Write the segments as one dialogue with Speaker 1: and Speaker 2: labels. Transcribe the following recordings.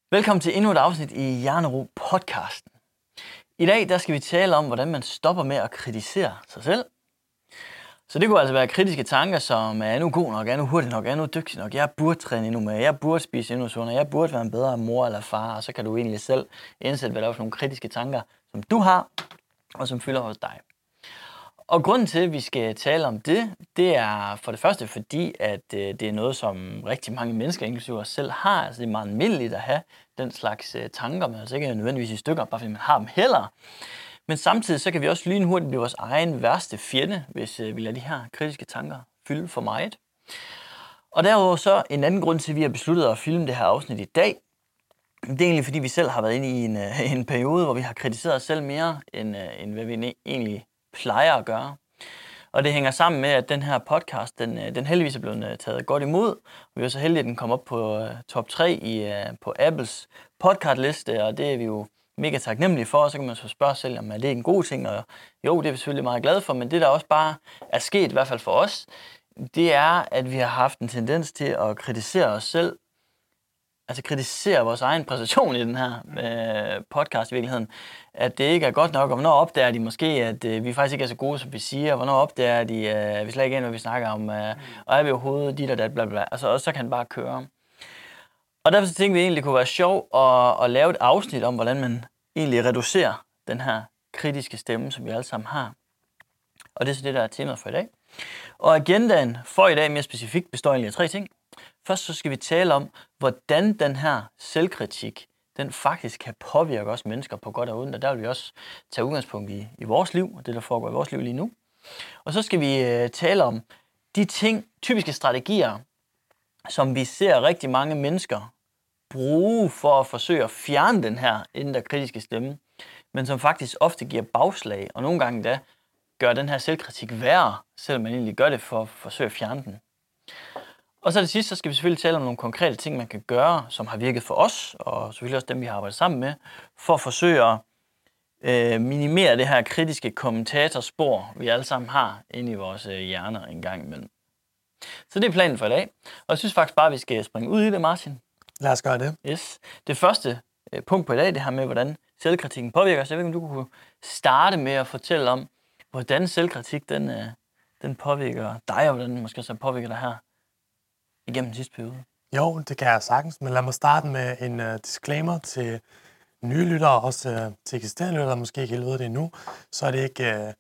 Speaker 1: Velkommen til endnu et afsnit i Hjernerum podcasten. I dag der skal vi tale om, hvordan man stopper med at kritisere sig selv. Så det kunne altså være kritiske tanker som, er jeg nu god nok, er jeg nu hurtig nok, er jeg nu dygtig nok, jeg burde træne endnu mere, jeg burde spise endnu sundere, jeg burde være en bedre mor eller far, og så kan du egentlig selv indsætte, hvad der er for nogle kritiske tanker, som du har, og som fylder hos dig. Og grunden til, at vi skal tale om det er for det første fordi, at det er noget, som rigtig mange mennesker, inklusive os selv, har. Altså det er meget almindeligt at have den slags tanker, men altså ikke nødvendigvis i stykker, bare fordi man har dem heller. Men samtidig så kan vi også lynhurtigt blive vores egen værste fjende, hvis vi lader de her kritiske tanker fylde for meget. Og derudover så en anden grund til, at vi har besluttet at filme det her afsnit i dag, det er egentlig fordi, vi selv har været inde i en periode, hvor vi har kritiseret os selv mere, end hvad vi egentlig plejer at gøre. Og det hænger sammen med, at den her podcast, den heldigvis er blevet taget godt imod. Vi er så heldige, at den kom op på top 3 på Apples podcastliste, og det er vi jo mega taknemmelige for. Og så kan man så spørge sig selv, om det er en god ting, og jo, det er vi selvfølgelig meget glade for, men det der også bare er sket, i hvert fald for os, det er, at vi har haft en tendens til at kritisere os selv, altså kritisere vores egen præstation i den her podcast i virkeligheden, at det ikke er godt nok, og hvornår opdager de måske, at vi faktisk ikke er så gode, som vi siger, hvornår opdager de, at vi slet ikke er, hvad vi snakker om, og er vi overhovedet dit og dat, bla bla, altså også så kan det bare køre. Og derfor tænkte vi egentlig, det kunne være sjovt at lave et afsnit om, hvordan man egentlig reducerer den her kritiske stemme, som vi alle sammen har. Og det er så det, der er temaet for i dag. Og agendaen for i dag mere specifikt består egentlig af 3 ting. Først så skal vi tale om, hvordan den her selvkritik, den faktisk kan påvirke os mennesker på godt og ondt. Og der vil vi også tage udgangspunkt i vores liv, og det der foregår i vores liv lige nu. Og så skal vi tale om de typiske strategier, som vi ser rigtig mange mennesker bruge for at forsøge at fjerne den her indre kritiske stemme, men som faktisk ofte giver bagslag, og nogle gange da gør den her selvkritik værre, selvom man egentlig gør det for at forsøge at fjerne den. Og så det sidste, så skal vi selvfølgelig tale om nogle konkrete ting, man kan gøre, som har virket for os, og selvfølgelig også dem, vi har arbejdet sammen med, for at forsøge at minimere det her kritiske kommentatorspor, vi alle sammen har inde i vores hjerner en gang imellem. Så det er planen for i dag, og jeg synes faktisk bare, at vi skal springe ud i det, Martin.
Speaker 2: Lad os gøre det.
Speaker 1: Yes. Det første punkt på i dag, det her med, hvordan selvkritikken påvirker os. Jeg ved ikke, om du kunne starte med at fortælle om, hvordan selvkritik den påvirker dig, og hvordan den måske så påvirker dig her igennem den sidste periode.
Speaker 2: Jo, det kan jeg sagtens, men lad mig starte med en disclaimer til nye lyttere, og også til eksisterende lyttere, der måske ikke helt ved det endnu. Så er det ikke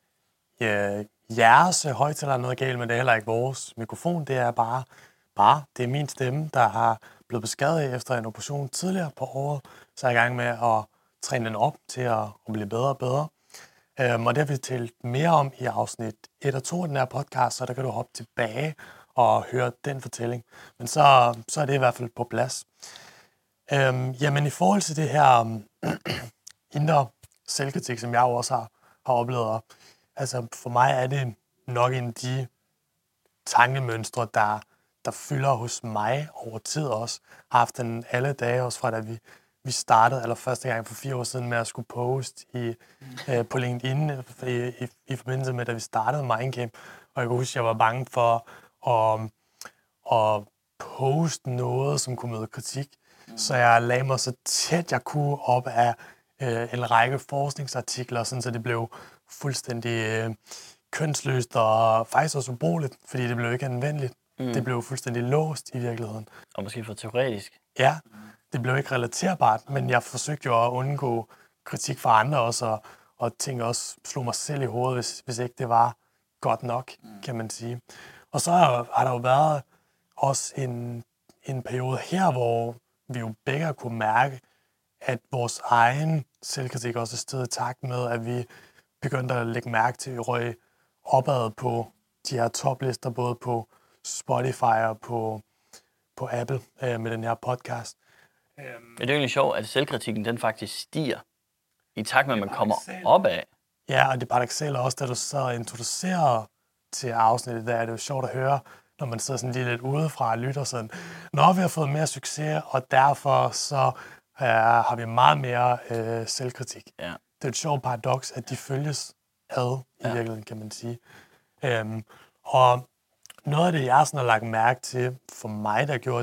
Speaker 2: jeres højtaler noget galt, men det er heller ikke vores mikrofon. Det er bare det er min stemme, der har blevet beskadiget efter en operation tidligere på året, så er jeg i gang med at træne den op til at blive bedre og bedre. Og det har vi talt mere om i afsnit 1 og 2 af den her podcast, så der kan du hoppe tilbage og høre den fortælling. Men så er det i hvert fald på plads. Jamen i forhold til det her indre selvkritik, som jeg også har oplevet, altså for mig er det nok en af de tankemønstre, der fylder hos mig over tid også. Har haft den alle dage, også fra da vi startede, eller første gang for 4 år siden, med at skulle poste på LinkedIn i forbindelse med, da vi startede Mindcamp. Og jeg kan huske, at jeg var bange for at poste noget, som kunne møde kritik. Så jeg lagde mig så tæt jeg kunne op af en række forskningsartikler, sådan, så det blev fuldstændig kønsløst og faktisk også ubrugeligt, fordi det blev ikke anvendeligt. Det blev fuldstændig låst i virkeligheden.
Speaker 1: Og måske for teoretisk.
Speaker 2: Ja, det blev ikke relaterbart, men jeg forsøgte jo at undgå kritik fra andre også, og ting også slog mig selv i hovedet, hvis ikke det var godt nok, kan man sige. Og så har der jo været også en periode her, hvor vi jo begge har kunne mærke, at vores egen selvkritik også er steget i takt med, at vi begyndte at lægge mærke til, at vi røg opad på de her toplister, både på Spotify og på Apple med den her podcast.
Speaker 1: Det er jo egentlig sjovt, at selvkritikken den faktisk stiger i takt med, at man kommer opad.
Speaker 2: Ja, og det paradoksale også, da du så og introducerer til afsnittet, der er det jo sjovt at høre, når man sidder sådan lige lidt udefra og lytter sådan, når vi har fået mere succes, og derfor så har vi meget mere selvkritik.
Speaker 1: Ja.
Speaker 2: Det er et sjovt paradoks, at de følges ad i virkeligheden, kan man sige. Og noget af det, jeg sådan har lagt mærke til for mig, der har gjort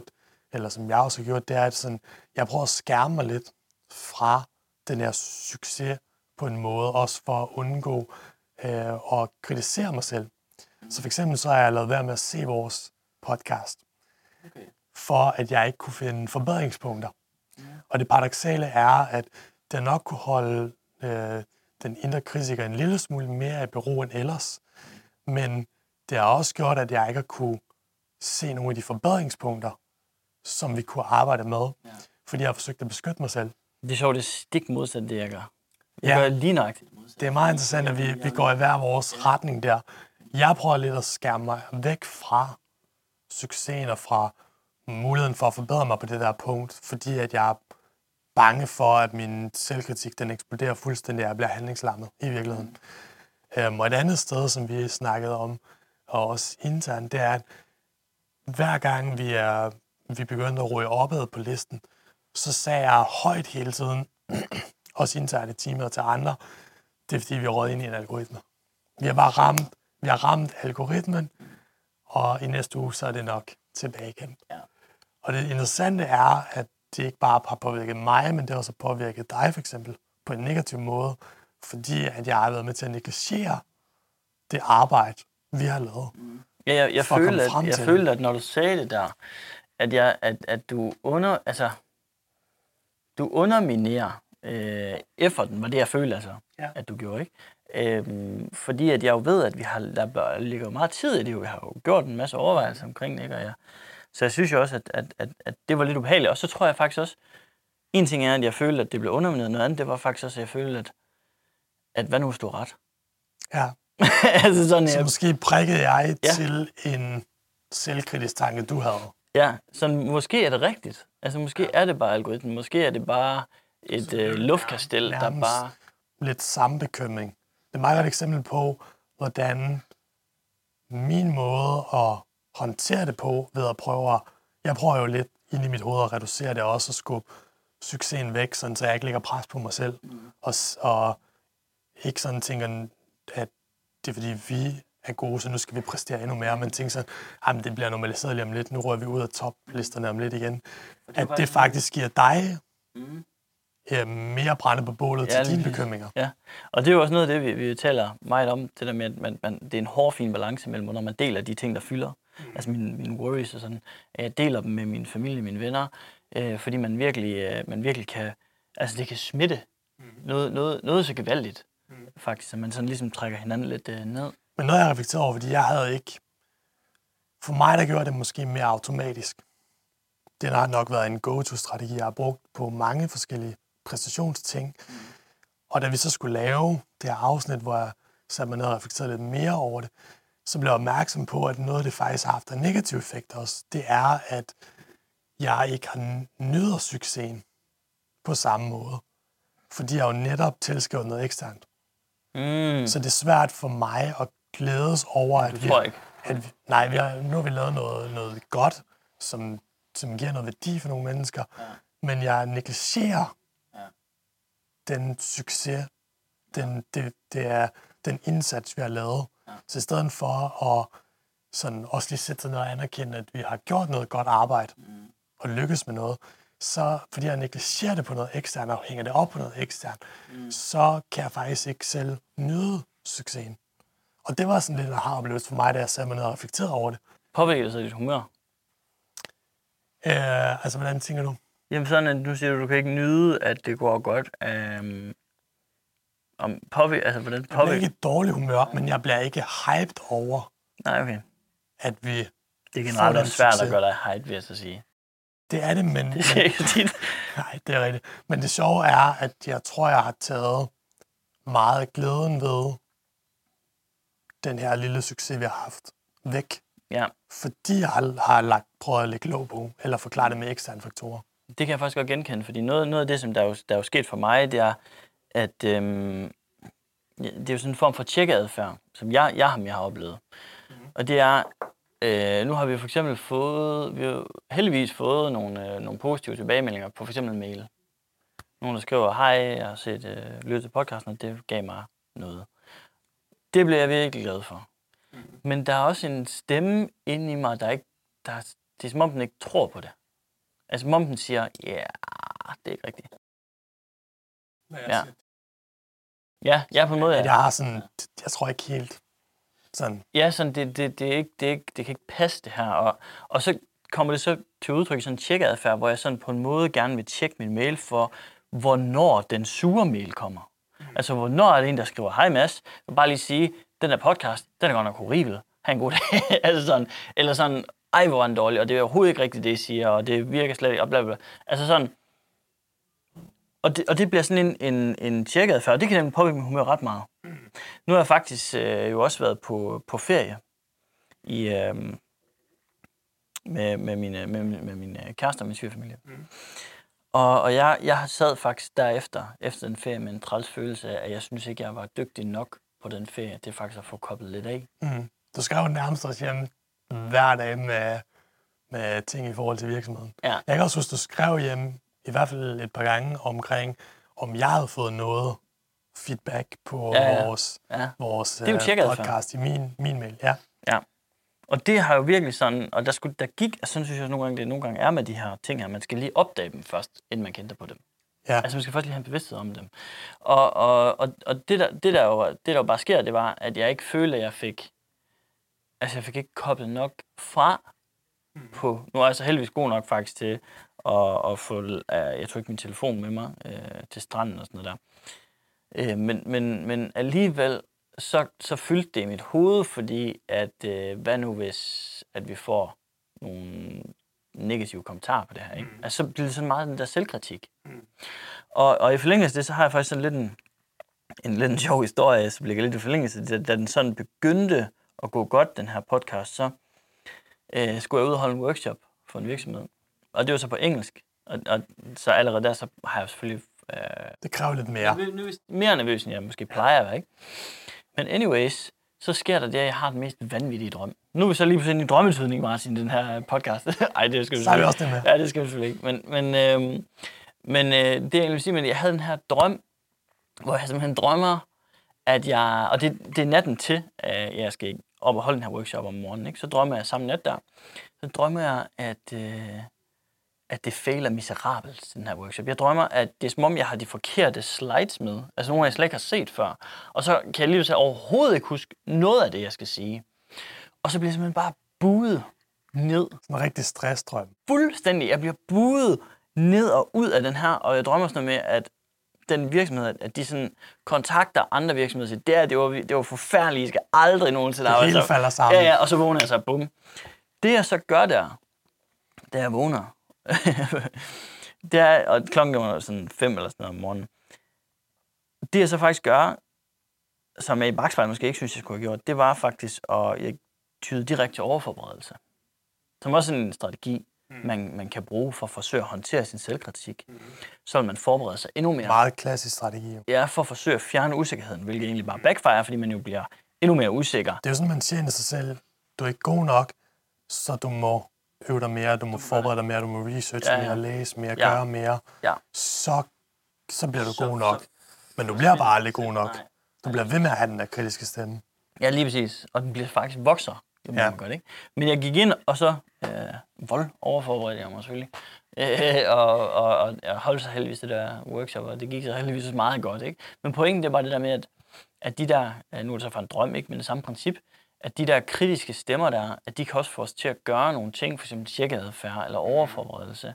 Speaker 2: eller som jeg også har gjort, det er, at sådan, jeg prøver at skærme mig lidt fra den her succes på en måde, også for at undgå at kritisere mig selv. Så for eksempel så har jeg lavet være med at se vores podcast, for at jeg ikke kunne finde forbedringspunkter. Og det paradoksale er, at det nok kunne holde den indre kritiker en lille smule mere i bero end ellers, men det har også gjort, at jeg ikke har kunne se nogle af de forbedringspunkter, som vi kunne arbejde med, fordi jeg har forsøgt at beskytte mig selv.
Speaker 1: Det er sjovt, det er stik modsat det, jeg gør. Jeg gør lige nøjagtigt.
Speaker 2: Det er meget interessant, at vi går i hver vores retning der. Jeg prøver lidt at skærme mig væk fra succesen og fra muligheden for at forbedre mig på det der punkt, fordi at jeg er bange for, at min selvkritik den eksploderer fuldstændig, og jeg bliver handlingslammet i virkeligheden. Og et andet sted, som vi snakkede om, og også internt, det er, at hver gang vi begyndte at ryge opad på listen, så sagde jeg højt hele tiden, også internt i teamet og til andre, det er fordi, vi er røget ind i en algoritme. Vi har ramt algoritmen, og i næste uge, så er det nok tilbage igen. Ja. Og det interessante er, at det ikke bare har påvirket mig, men det har også påvirket dig for eksempel på en negativ måde, fordi at jeg har været med til at negligere det arbejde, vi har lavet.
Speaker 1: Ja, jeg følte, at når du sagde det der, at du underminerer efforten, var det jeg følte altså, at du gjorde, ikke? Fordi at jeg jo ved, at der ligger meget tid i det, vi har jo gjort en masse overvejelser omkring det, ikke? Så jeg synes jo også, at det var lidt ubehageligt. Og så tror jeg faktisk også, en ting er, at jeg følte, at det blev undermineret, noget andet, det var faktisk også, at jeg følte, at hvad nu stod ret?
Speaker 2: Ja.
Speaker 1: Altså sådan,
Speaker 2: så måske prikkede jeg til en selvkritisk tanke, du havde.
Speaker 1: Ja, så måske er det rigtigt. Altså måske er det bare algoritmen, måske er det bare et luftkastel, der bare...
Speaker 2: lidt sambekymring. Det er et meget godt eksempel på, hvordan min måde at håndtere det på, ved at jeg prøver jo lidt ind i mit hoved at reducere det, og også at skubbe succesen væk, sådan, så jeg ikke lægger pres på mig selv. Og ikke sådan tænker, at det er fordi vi er gode, så nu skal vi præstere endnu mere, men tænker sådan, at det bliver normaliseret lige om lidt, nu rører vi ud af toplisterne om lidt igen. At det faktisk giver dig mere brænde på bålet til dine bekymringer.
Speaker 1: Ja, og det er jo også noget af det, vi taler meget om, det der med, at det er en hårfin balance mellem, når man deler de ting, der fylder. Altså mine worries og sådan. Jeg deler dem med min familie, mine venner, fordi man virkelig kan, altså det kan smitte noget så gevaldigt, faktisk, så man sådan ligesom trækker hinanden lidt ned.
Speaker 2: Men noget jeg reflekterer over, fordi jeg havde ikke, for mig der gjorde det måske mere automatisk. Det har nok været en go-to-strategi, jeg har brugt på mange forskellige præstationsting. Og da vi så skulle lave det her afsnit, hvor jeg satte mig ned og reflekterede lidt mere over det, så blev jeg opmærksom på, at noget, det faktisk har haft en negativ effekt også, det er, at jeg ikke har nyder succesen på samme måde. Fordi jeg jo netop tilskriver noget eksternt. Så det er svært for mig at glædes over, at nu har vi lavet noget godt, som giver noget værdi for nogle mennesker, men jeg negligerer den succes, det er den indsats, vi har lavet. Så i stedet for at sådan også lige sætte sig ned og anerkende, at vi har gjort noget godt arbejde og lykkes med noget, så fordi jeg negligerer det på noget eksternt og hænger det op på noget eksternt, så kan jeg faktisk ikke selv nyde succesen. Og det var sådan lidt en aha-oplevelse for mig, da jeg satte mig ned og reflekterede over det.
Speaker 1: Påvirker det så dit humør?
Speaker 2: Altså, hvordan tænker du?
Speaker 1: Jamen sådan, at nu siger du kan ikke nyde, at det går godt. Hvordan påvirker?
Speaker 2: Jeg bliver ikke et dårligt humør, men jeg bliver ikke hyped over, at vi
Speaker 1: det er generelt også svært at gøre dig hyped, vil jeg så sige.
Speaker 2: Det er det, men...
Speaker 1: Det er ikke tit.
Speaker 2: Nej, det er rigtigt. Men det sjove er, at jeg tror, jeg har taget meget glæden ved den her lille succes, vi har haft væk.
Speaker 1: Ja.
Speaker 2: Fordi jeg har prøvet at lægge låg på, eller forklare det med eksterne faktorer.
Speaker 1: Det kan jeg faktisk godt genkende, fordi noget af det, som der er jo sket for mig, det er, at det er jo sådan en form for tjekkeadfærd, som jeg har oplevet. Og det er, nu har vi for eksempel heldigvis fået nogle positive tilbagemeldinger på for eksempel mail. Nogen, der skriver, hej, jeg har lyttet til podcasten, og det gav mig noget. Det blev jeg virkelig glad for. Men der er også en stemme inde i mig, det er som om, den ikke tror på det. Altså momsen siger, ja, det er ikke rigtigt. Ja. Ja, på en måde, ja.
Speaker 2: Jeg har sådan, jeg tror ikke helt sådan.
Speaker 1: Ja, sådan, det kan ikke passe det her. Og så kommer det så til udtryk i sådan en tjekadfærd, hvor jeg sådan på en måde gerne vil tjekke min mail for, hvornår den sure mail kommer. Altså, hvornår er det en, der skriver, hej Mads, jeg vil bare lige sige, den der podcast, den er godt nok horribel. Ha' en god dag. Altså sådan, eller sådan, ej, hvor er den dårlig, og det er overhovedet ikke rigtigt, det jeg siger, og det virker slet ikke, og bla, bla. Altså sådan, og det bliver sådan en tjekadfærd, og det kan nemlig påvirke min humør ret meget. Nu har jeg faktisk jo også været på ferie i, med min kæreste og min svigerfamilie. Og jeg sad faktisk derefter, efter den ferie, med en træls følelse af, at jeg synes ikke, jeg var dygtig nok på den ferie. Det er faktisk at få koblet lidt af.
Speaker 2: Du skal jo nærmest også hjem hver dag med ting i forhold til virksomheden.
Speaker 1: Ja.
Speaker 2: Jeg kan også huske, du skrev hjem i hvert fald et par gange omkring, om jeg havde fået noget feedback på vores podcast i min mail. Ja.
Speaker 1: Og det har jo virkelig sådan, og der gik, altså sådan synes jeg nogle gange er med de her ting her, man skal lige opdage dem først, inden man kender på dem.
Speaker 2: Ja.
Speaker 1: Altså man skal først lige have en bevidsthed om dem. Og det der jo bare sker, det var, at jeg ikke følte, at jeg fik ikke koblet nok fra på, nu er jeg så heldigvis god nok faktisk til at få, jeg tog ikke min telefon med mig til stranden og sådan noget der. Men alligevel, så fyldte det i mit hoved, fordi at, hvad nu hvis, at vi får nogle negative kommentarer på det her, ikke? Altså, så bliver det sådan meget den der selvkritik. Og i forlængelse af det, så har jeg faktisk sådan lidt en sjov historie, så bliver jeg lidt i forlængelse. Da den sådan begyndte at gå godt, den her podcast, så skulle jeg ud og holde en workshop for en virksomhed. Og det var så på engelsk. Og så allerede der, så har jeg selvfølgelig...
Speaker 2: det kræver lidt mere.
Speaker 1: Mere nervøs, end jeg måske plejer at være, ikke? Men anyways, så sker der det, at jeg har den mest vanvittige drøm. Nu er vi så lige pludselig i drømmetydning, Martin, i den her podcast. Ej, det skal vi
Speaker 2: selvfølgelig også det med.
Speaker 1: Ja, det skal vi selvfølgelig ikke. Men det jeg vil sige, at jeg havde den her drøm, hvor jeg simpelthen drømmer, at jeg... Og det er natten til, at jeg skal op og holde den her workshop om morgenen, ikke? Så drømmer jeg samme nat der. Så drømmer jeg, at det fejler miserabelt, den her workshop. Jeg drømmer, at det er som om, jeg har de forkerte slides med. Altså nogle, jeg slet ikke har set før. Og så kan jeg lige så overhovedet ikke huske noget af det, jeg skal sige. Og så bliver jeg simpelthen bare buet ned.
Speaker 2: Sådan en rigtig stressdrøm.
Speaker 1: Fuldstændig. Jeg bliver buet ned og ud af den her, og jeg drømmer sådan noget med, at den virksomhed, at de sådan kontakter andre virksomheder og siger, det var forfærdeligt, I skal aldrig nogensinde arbejde.
Speaker 2: Det hele falder sammen.
Speaker 1: Ja, og så vågner jeg så, bum. Det jeg så gør der, da jeg vågner, det er, og klokken var sådan 5 eller sådan noget om morgenen. Det jeg så faktisk gør, som jeg i bakspejlet måske ikke synes, jeg skulle have gjort, det var faktisk at tyde direkte til overforberedelse. Som også en strategi, man kan bruge for at forsøge at håndtere sin selvkritik. Så vil man forberede sig endnu mere.
Speaker 2: Meget klassisk strategi.
Speaker 1: Ja, for at forsøge at fjerne usikkerheden, hvilket egentlig bare backfire, fordi man jo bliver endnu mere usikker.
Speaker 2: Det er jo sådan, man siger til sig selv, du er ikke god nok, så du må øve dig mere, du må forberede dig mere, du må researche mere, læse mere, gøre mere. Ja. Så bliver du god nok. Men du bliver bare aldrig god nok. Du bliver ved med at have den der kritiske stemme.
Speaker 1: Ja, lige præcis. Og den bliver faktisk vokser. Det må man godt, ikke? Men jeg gik ind, og så overforberedte jeg mig selvfølgelig. Og jeg holdt så heldigvis det der workshop, og det gik så heldigvis meget godt, ikke? Men pointen, det er bare det der med, at de der, nu er det så for en drøm, ikke? Men det samme princip, at de der kritiske stemmer der, at de kan også få os til at gøre nogle ting, f.eks. tjekadfærd eller overforberedelse,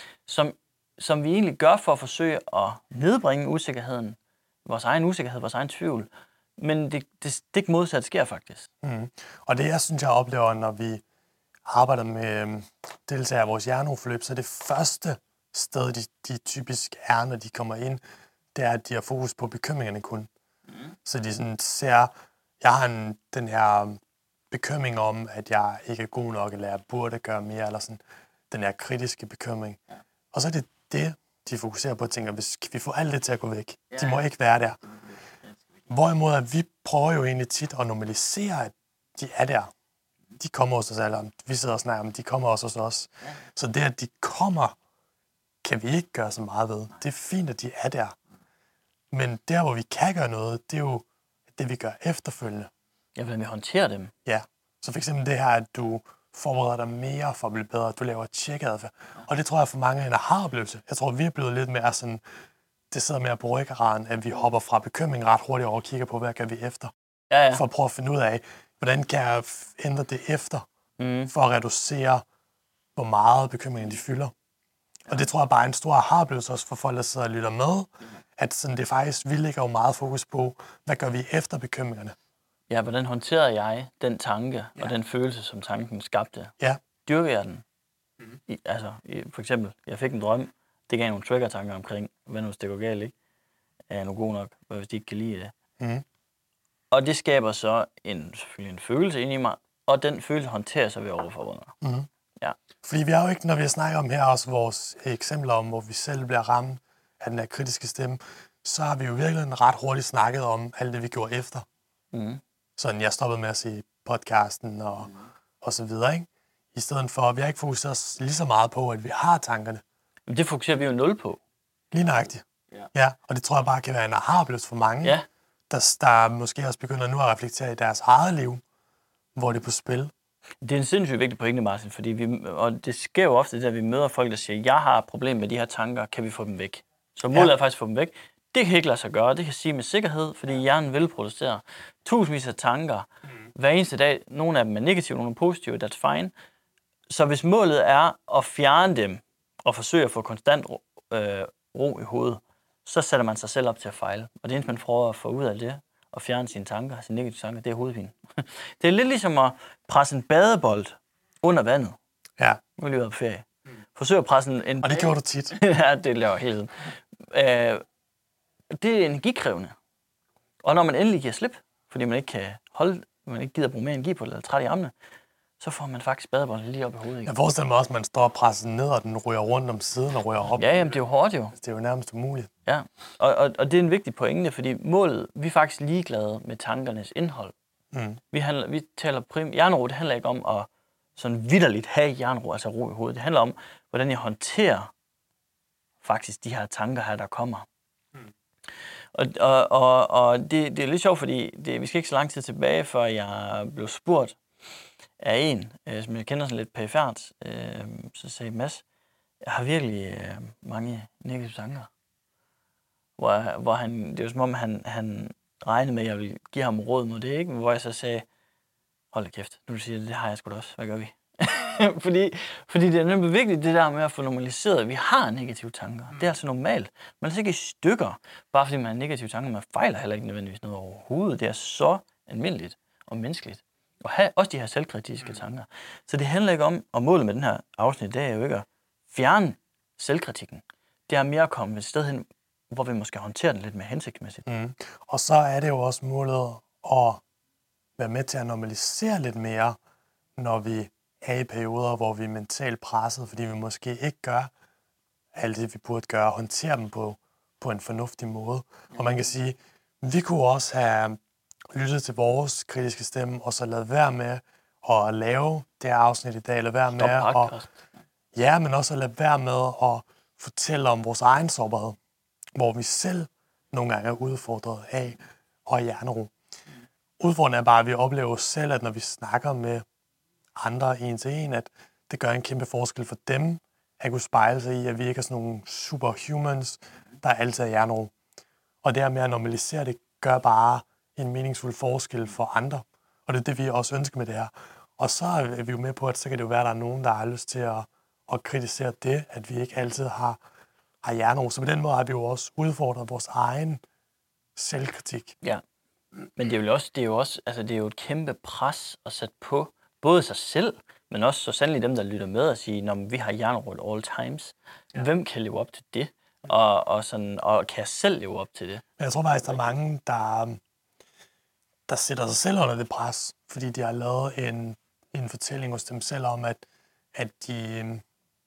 Speaker 1: som vi egentlig gør for at forsøge at nedbringe usikkerheden, vores egen usikkerhed, vores egen tvivl. Men det modsatte sker faktisk.
Speaker 2: Og det, jeg synes, jeg oplever, når vi arbejder med deltagere af vores hjerneforløb, så det første sted, de typisk er, når de kommer ind, det er, at de har fokus på bekymringerne kun. Så de sådan ser, jeg har den her bekymring om, at jeg ikke er god nok, eller jeg burde gøre mere, eller sådan den her kritiske bekymring. Ja. Og så er det, de fokuserer på, og tænker, hvis vi får alt det til at gå væk. Ja. De må ikke være der. Hvorimod, at vi prøver jo egentlig tit at normalisere, at de er der. De kommer hos os alle. Vi sidder og snakker om, de kommer også hos os. Ja. Så det, at de kommer, kan vi ikke gøre så meget ved. Det er fint, at de er der. Men der, hvor vi kan gøre noget, det er jo det, vi gør efterfølgende.
Speaker 1: Ja, hvordan vi håndterer dem.
Speaker 2: Ja. Så for eksempel det her, at du forbereder dig mere for at blive bedre. Du laver check-adfærd. Og det tror jeg for mange er en aha-oplevelse. Jeg tror, vi er blevet lidt mere sådan, det sidder mere på ryggraden, at vi hopper fra bekymring ret hurtigt over og kigger på, hvad gør vi efter.
Speaker 1: Ja.
Speaker 2: For at prøve at finde ud af, hvordan kan jeg ændre det efter, for at reducere, hvor meget bekymringen de fylder. Og det tror jeg bare er en stor aha-oplevelse også for folk, der sidder og lytter med, at sådan, det er faktisk, vi lægger jo meget fokus på, hvad gør vi efter bekymringerne.
Speaker 1: Ja, hvordan håndterede jeg den tanke og den følelse, som tanken skabte?
Speaker 2: Ja.
Speaker 1: Dyrker jeg den? For eksempel, jeg fik en drøm, det gav nogle trigger-tanker omkring, hvad nu hvis det går galt, ikke? Er jeg nu god nok, hvad hvis de ikke kan lide det? Og det skaber så selvfølgelig en følelse ind i mig, og den følelse håndterer sig ved overforvundet. Ja.
Speaker 2: Fordi vi har jo ikke, når vi snakker om her også vores eksempler om, hvor vi selv bliver ramt af den her kritiske stemme, så har vi jo virkelig ret hurtigt snakket om alt det, vi gjorde efter. Sådan, jeg stoppede med at se podcasten og så videre, ikke? I stedet for, vi har ikke fokuseret lige så meget på, at vi har tankerne.
Speaker 1: Men det fokuserer vi jo 0 på.
Speaker 2: Lige nøjagtigt. Ja, og det tror jeg bare kan være en aha-oplevelse for mange, der måske også begynder nu at reflektere i deres eget liv, hvor det er på spil.
Speaker 1: Det er en sindssygt vigtig pointe, Martin, fordi og det sker jo ofte, at vi møder folk, der siger, jeg har et problem med de her tanker, kan vi få dem væk? Så målet er faktisk at få dem væk. Det kan ikke lade sig gøre, det kan sige med sikkerhed, fordi hjernen vil producere tusindvis af tanker hver eneste dag. Nogle af dem er negative, nogle er positive, that's fine. Så hvis målet er at fjerne dem og forsøge at få konstant ro i hovedet, så sætter man sig selv op til at fejle. Og det eneste, man prøver at få ud af det, og fjerne sine tanker, sine negative tanker, det er hovedpine. Det er lidt ligesom at presse en badebold under vandet.
Speaker 2: Ja.
Speaker 1: Nu er lige været på ferie. Forsøg at presse en...
Speaker 2: Og det gjorde du tit.
Speaker 1: Ja, det laver hele tiden. Det er energikrævende. Og når man endelig giver slip, fordi man ikke kan holde, man ikke gider bruge mere energi på det, eller træt i armene, så får man faktisk badebolden lige op i hovedet. Ikke?
Speaker 2: Jeg forestiller mig også, at man står og presser ned, og den ryger rundt om siden og ryger op.
Speaker 1: Ja, jamen, det er jo hårdt jo.
Speaker 2: Det er jo nærmest umuligt.
Speaker 1: Ja, og det er en vigtig pointe, fordi målet, vi er faktisk ligeglade med tankernes indhold. Vi taler hjerneро, det handler ikke om at sådan vitterligt have hjernero, altså ro i hovedet. Det handler om, hvordan jeg håndterer faktisk de her tanker her, der kommer. Og det er lidt sjovt, fordi vi skal ikke så lang tid tilbage, før jeg blev spurgt af en, som jeg kender sådan lidt perifært, så sagde Mads, jeg har virkelig mange negative tanker. Hvor han, det var som om, han regnede med, at jeg ville give ham råd mod det, ikke? Hvor jeg så sagde, hold da kæft, nu siger det har jeg sgu da også, hvad gør vi? fordi det er nemlig vigtigt, det der med at få normaliseret, at vi har negative tanker. Det er altså normalt. Man er ikke i stykker, bare fordi man har negative tanker. Man fejler heller ikke nødvendigvis noget overhovedet. Det er så almindeligt og menneskeligt. Og have også de her selvkritiske tanker. Så det handler ikke om, og målet med den her afsnit, det er jo ikke at fjerne selvkritikken. Det er mere at komme et sted hen, hvor vi måske håndterer den lidt mere hensigtsmæssigt.
Speaker 2: Og så er det jo også målet at være med til at normalisere lidt mere, når vi er i perioder, hvor vi er mentalt presset, fordi vi måske ikke gør alt det, vi burde gøre, og håndtere dem på en fornuftig måde. Og man kan sige, vi kunne også have lyttet til vores kritiske stemme, og så lavet være med at lave det her afsnit i dag, eller være med at... Ja, men også at lade være med at fortælle om vores egen sårbarhed, hvor vi selv nogle gange er udfordret af og hjernero. Udfordringen er bare, at vi oplever selv, at når vi snakker med andre en til en, at det gør en kæmpe forskel for dem, at kunne spejle sig i, at vi ikke er sådan nogle superhumans, der altid er hjernero. Og det her med at normalisere det, gør bare en meningsfuld forskel for andre. Og det er det, vi også ønsker med det her. Og så er vi jo med på, at så kan det jo være, at der er nogen, der har lyst til at kritisere det, at vi ikke altid har hjernero. Så på den måde har vi jo også udfordret vores egen selvkritik.
Speaker 1: Ja, men det er jo et kæmpe pres at sætte på både sig selv, men også så sandelig dem, der lytter med og siger, når vi har hjernero at all times. Ja. Hvem kan leve op til det? Og kan jeg selv leve op til det?
Speaker 2: Jeg tror faktisk, der er mange, der sætter sig selv under det pres, fordi de har lavet en fortælling hos dem selv om, at de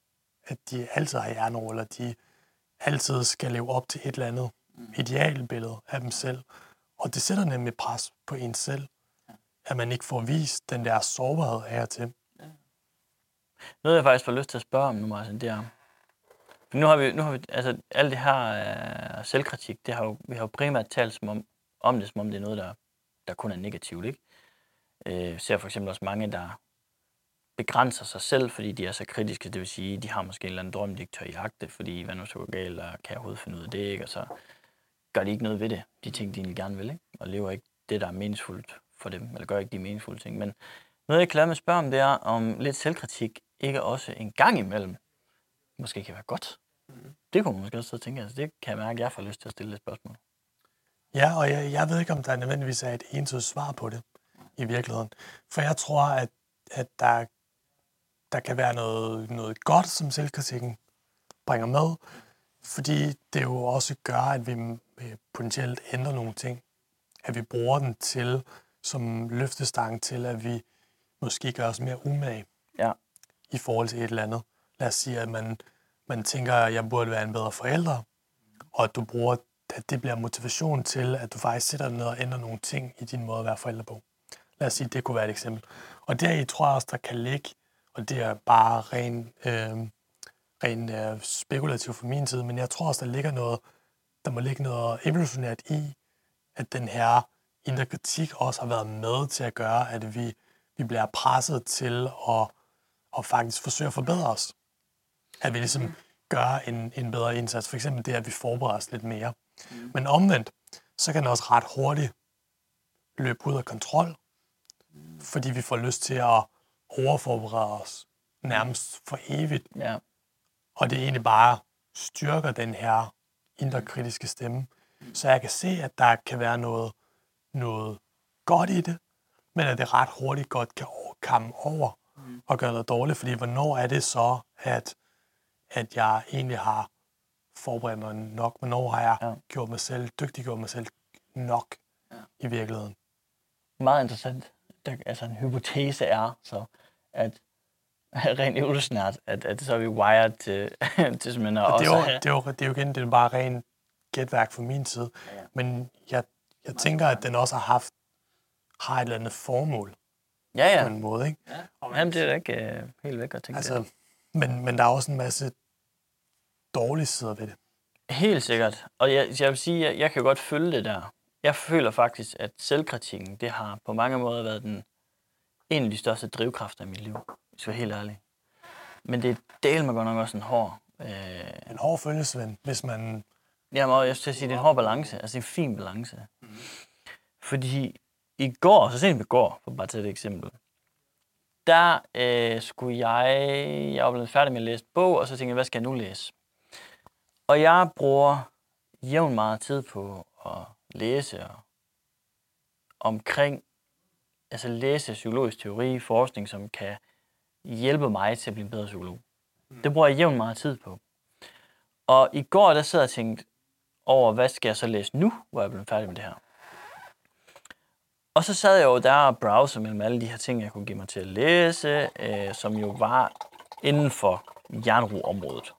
Speaker 2: altid har hjernero, eller de altid skal leve op til et eller andet idealbillede af dem selv. Og det sætter nemlig pres på en selv, at man ikke får vist den der sårbarhed af og til.
Speaker 1: Noget, jeg faktisk får lyst til at spørge om nu, Martin, det er, for nu har vi altså alt det her selvkritik, vi har jo primært talt om det, som om det er noget, der kun er negativt, ikke? Ser for eksempel også mange, der begrænser sig selv, fordi de er så kritiske. Det vil sige, de har måske en eller anden drøm, de ikke tør jagte, fordi hvad nu så går galt, og kan jeg overhovedet finde ud af det, ikke? Og så gør de ikke noget ved det, de ting, de egentlig gerne vil, ikke? Og lever ikke det, der er meningsfuldt for dem, eller gør ikke de meningsfulde ting. Men noget, jeg kan lade med at spørge om, det er, om lidt selvkritik ikke også en gang imellem måske kan være godt. Det kunne man måske også tænke. Altså, det kan jeg mærke, at jeg får lyst til at stille et spørgsmål.
Speaker 2: Ja, og jeg ved ikke, om der nødvendigvis er et entydigt svar på det i virkeligheden. For jeg tror, at der kan være noget godt, som selvkritikken bringer med, fordi det jo også gør, at vi potentielt ændrer nogle ting. At vi bruger den til som løftestang til, at vi måske gør os mere umage i forhold til et eller andet. Lad os sige, at man tænker, at jeg burde være en bedre forælder, og at du bruger, at det bliver motivation til, at du faktisk sætter dig ned og ændrer nogle ting i din måde at være forælder på. Lad os sige, at det kunne være et eksempel. Og deri tror jeg også, der kan ligge, og det er bare ren spekulativ fra min side, men jeg tror også, der må ligge noget evolutionært i, at den her indre kritik også har været med til at gøre, at vi bliver presset til at faktisk forsøge at forbedre os. At vi ligesom gør en bedre indsats. For eksempel det, at vi forbereder os lidt mere. Men omvendt, så kan det også ret hurtigt løbe ud af kontrol, fordi vi får lyst til at overforberede os nærmest for evigt.
Speaker 1: Ja.
Speaker 2: Og det egentlig bare styrker den her indre kritiske stemme. Så jeg kan se, at der kan være noget godt i det, men at det ret hurtigt godt kan komme over og gøre noget dårligt. Fordi hvornår er det så, at jeg egentlig har forberedt mig nok? Hvornår har jeg dygtiggjort mig selv nok i virkeligheden?
Speaker 1: Meget interessant. Altså en hypotese er så, at rent evolutionært, at så er vi wired til simpelthen at også have...
Speaker 2: Det er jo igen, det er bare ren gætværk fra min side. Ja. Men jeg tænker, at den også har et eller andet formål.
Speaker 1: Ja.
Speaker 2: På en måde, ikke?
Speaker 1: Ja. Jamen, det er da ikke helt væk at tænke
Speaker 2: altså, men der er også en masse dårlige sider ved det.
Speaker 1: Helt sikkert. Og jeg vil sige, at jeg kan godt følge det der. Jeg føler faktisk, at selvkritikken, det har på mange måder været en af de største drivkræfter i mit liv, hvis jeg er helt ærlig. Men det deler mig godt nok også en hård...
Speaker 2: En hård følgesvend, hvis man...
Speaker 1: Jamen, jeg skal sige, det er en hård balance. Altså, det er en fin balance. Fordi i går, så sent i går, for bare at tage et eksempel, der skulle jeg var blevet færdig med at læse bog, og så tænkte jeg, hvad skal jeg nu læse? Og jeg bruger jævnt meget tid på at læse omkring, altså læse psykologisk teori, forskning, som kan hjælpe mig til at blive en bedre psykolog. Det bruger jeg jævnt meget tid på. Og i går, der sad jeg og tænkte over, hvad skal jeg så læse nu, hvor jeg er blevet færdig med det her? Og så sad jeg jo der og browsede mellem alle de her ting, jeg kunne give mig til at læse, som jo var inden for jernro-området.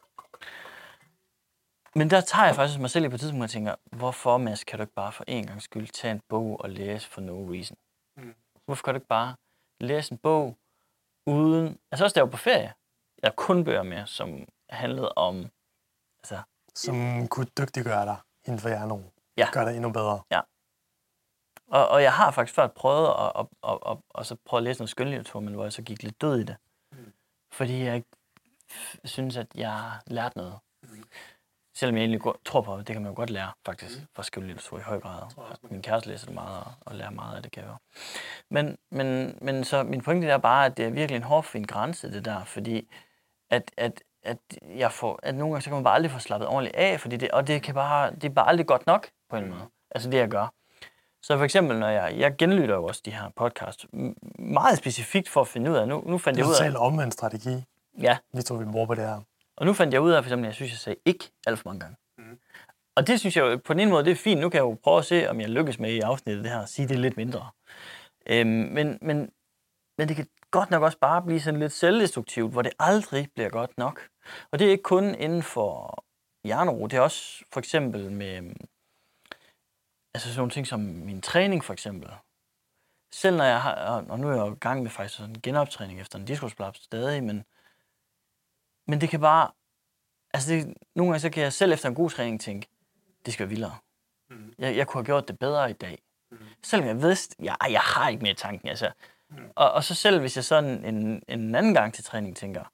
Speaker 1: Men der tager jeg faktisk mig selv på tidspunkt og tænker, hvorfor, Mads, kan du ikke bare for en gang skyld tage en bog og læse for no reason? Hvorfor kan du ikke bare læse en bog uden... Altså også da jeg var på ferie, jeg har kun bøger med, som handlede om... Altså,
Speaker 2: som kunne dygtiggøre dig inden for jernro. Ja. Gør dig endnu bedre.
Speaker 1: Ja. Og jeg har faktisk før prøvet at så prøve at læse noget skønlitteratur, men hvor jeg så gik lidt død i det. Fordi jeg synes, at jeg lærte noget. Selvom jeg egentlig tror på, at det kan man jo godt lære, faktisk, fra skønlitteratur i høj grad. Min kæreste læser det meget, og lærer meget af det, kan jeg jo. Men så min pointe er bare, at det er virkelig en hårfin grænse, det der, fordi at nogle gange så kan man bare aldrig få slappet ordentligt af, fordi det er bare aldrig godt nok, på en måde. Altså det, jeg gør. Så for eksempel, når jeg genlytter jo også de her podcasts, meget specifikt for at finde ud af, nu fandt jeg ud af...
Speaker 2: Du taler omvendt strategi.
Speaker 1: Ja.
Speaker 2: Vi tror, vi bruger på det her.
Speaker 1: Og nu fandt jeg ud af, for eksempel, at jeg synes, jeg sagde ikke alt for mange gange. Og det synes jeg jo, på den ene måde, det er fint. Nu kan jeg jo prøve at se, om jeg lykkes med i afsnittet det her, at sige det lidt mindre. Men det kan godt nok også bare blive sådan lidt selvdestruktivt, hvor det aldrig bliver godt nok. Og det er ikke kun inden for jernro, det er også for eksempel med... Altså sådan nogle ting som min træning for eksempel. Selv når jeg har, og nu er jeg jo i gang med faktisk sådan en genoptræning efter en diskusprolaps stadig, men det kan bare, altså nogle gange så kan jeg selv efter en god træning tænke, det skal være vildere. Jeg kunne have gjort det bedre i dag. Selvom jeg vidste, jeg har ikke mere i tanken, altså. Og så selv hvis jeg sådan en anden gang til træning tænker,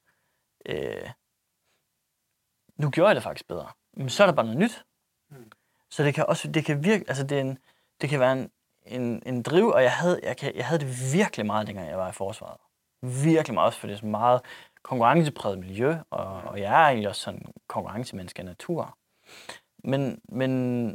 Speaker 1: nu gjorde jeg det faktisk bedre, men så er der bare noget nyt. Så det kan virke, altså det kan være en driv, og jeg havde det virkelig meget, dengang jeg var i forsvaret. Virkelig meget, også for det er så meget konkurrencepræget miljø, og jeg er egentlig også sådan konkurrencemenneske af natur. Men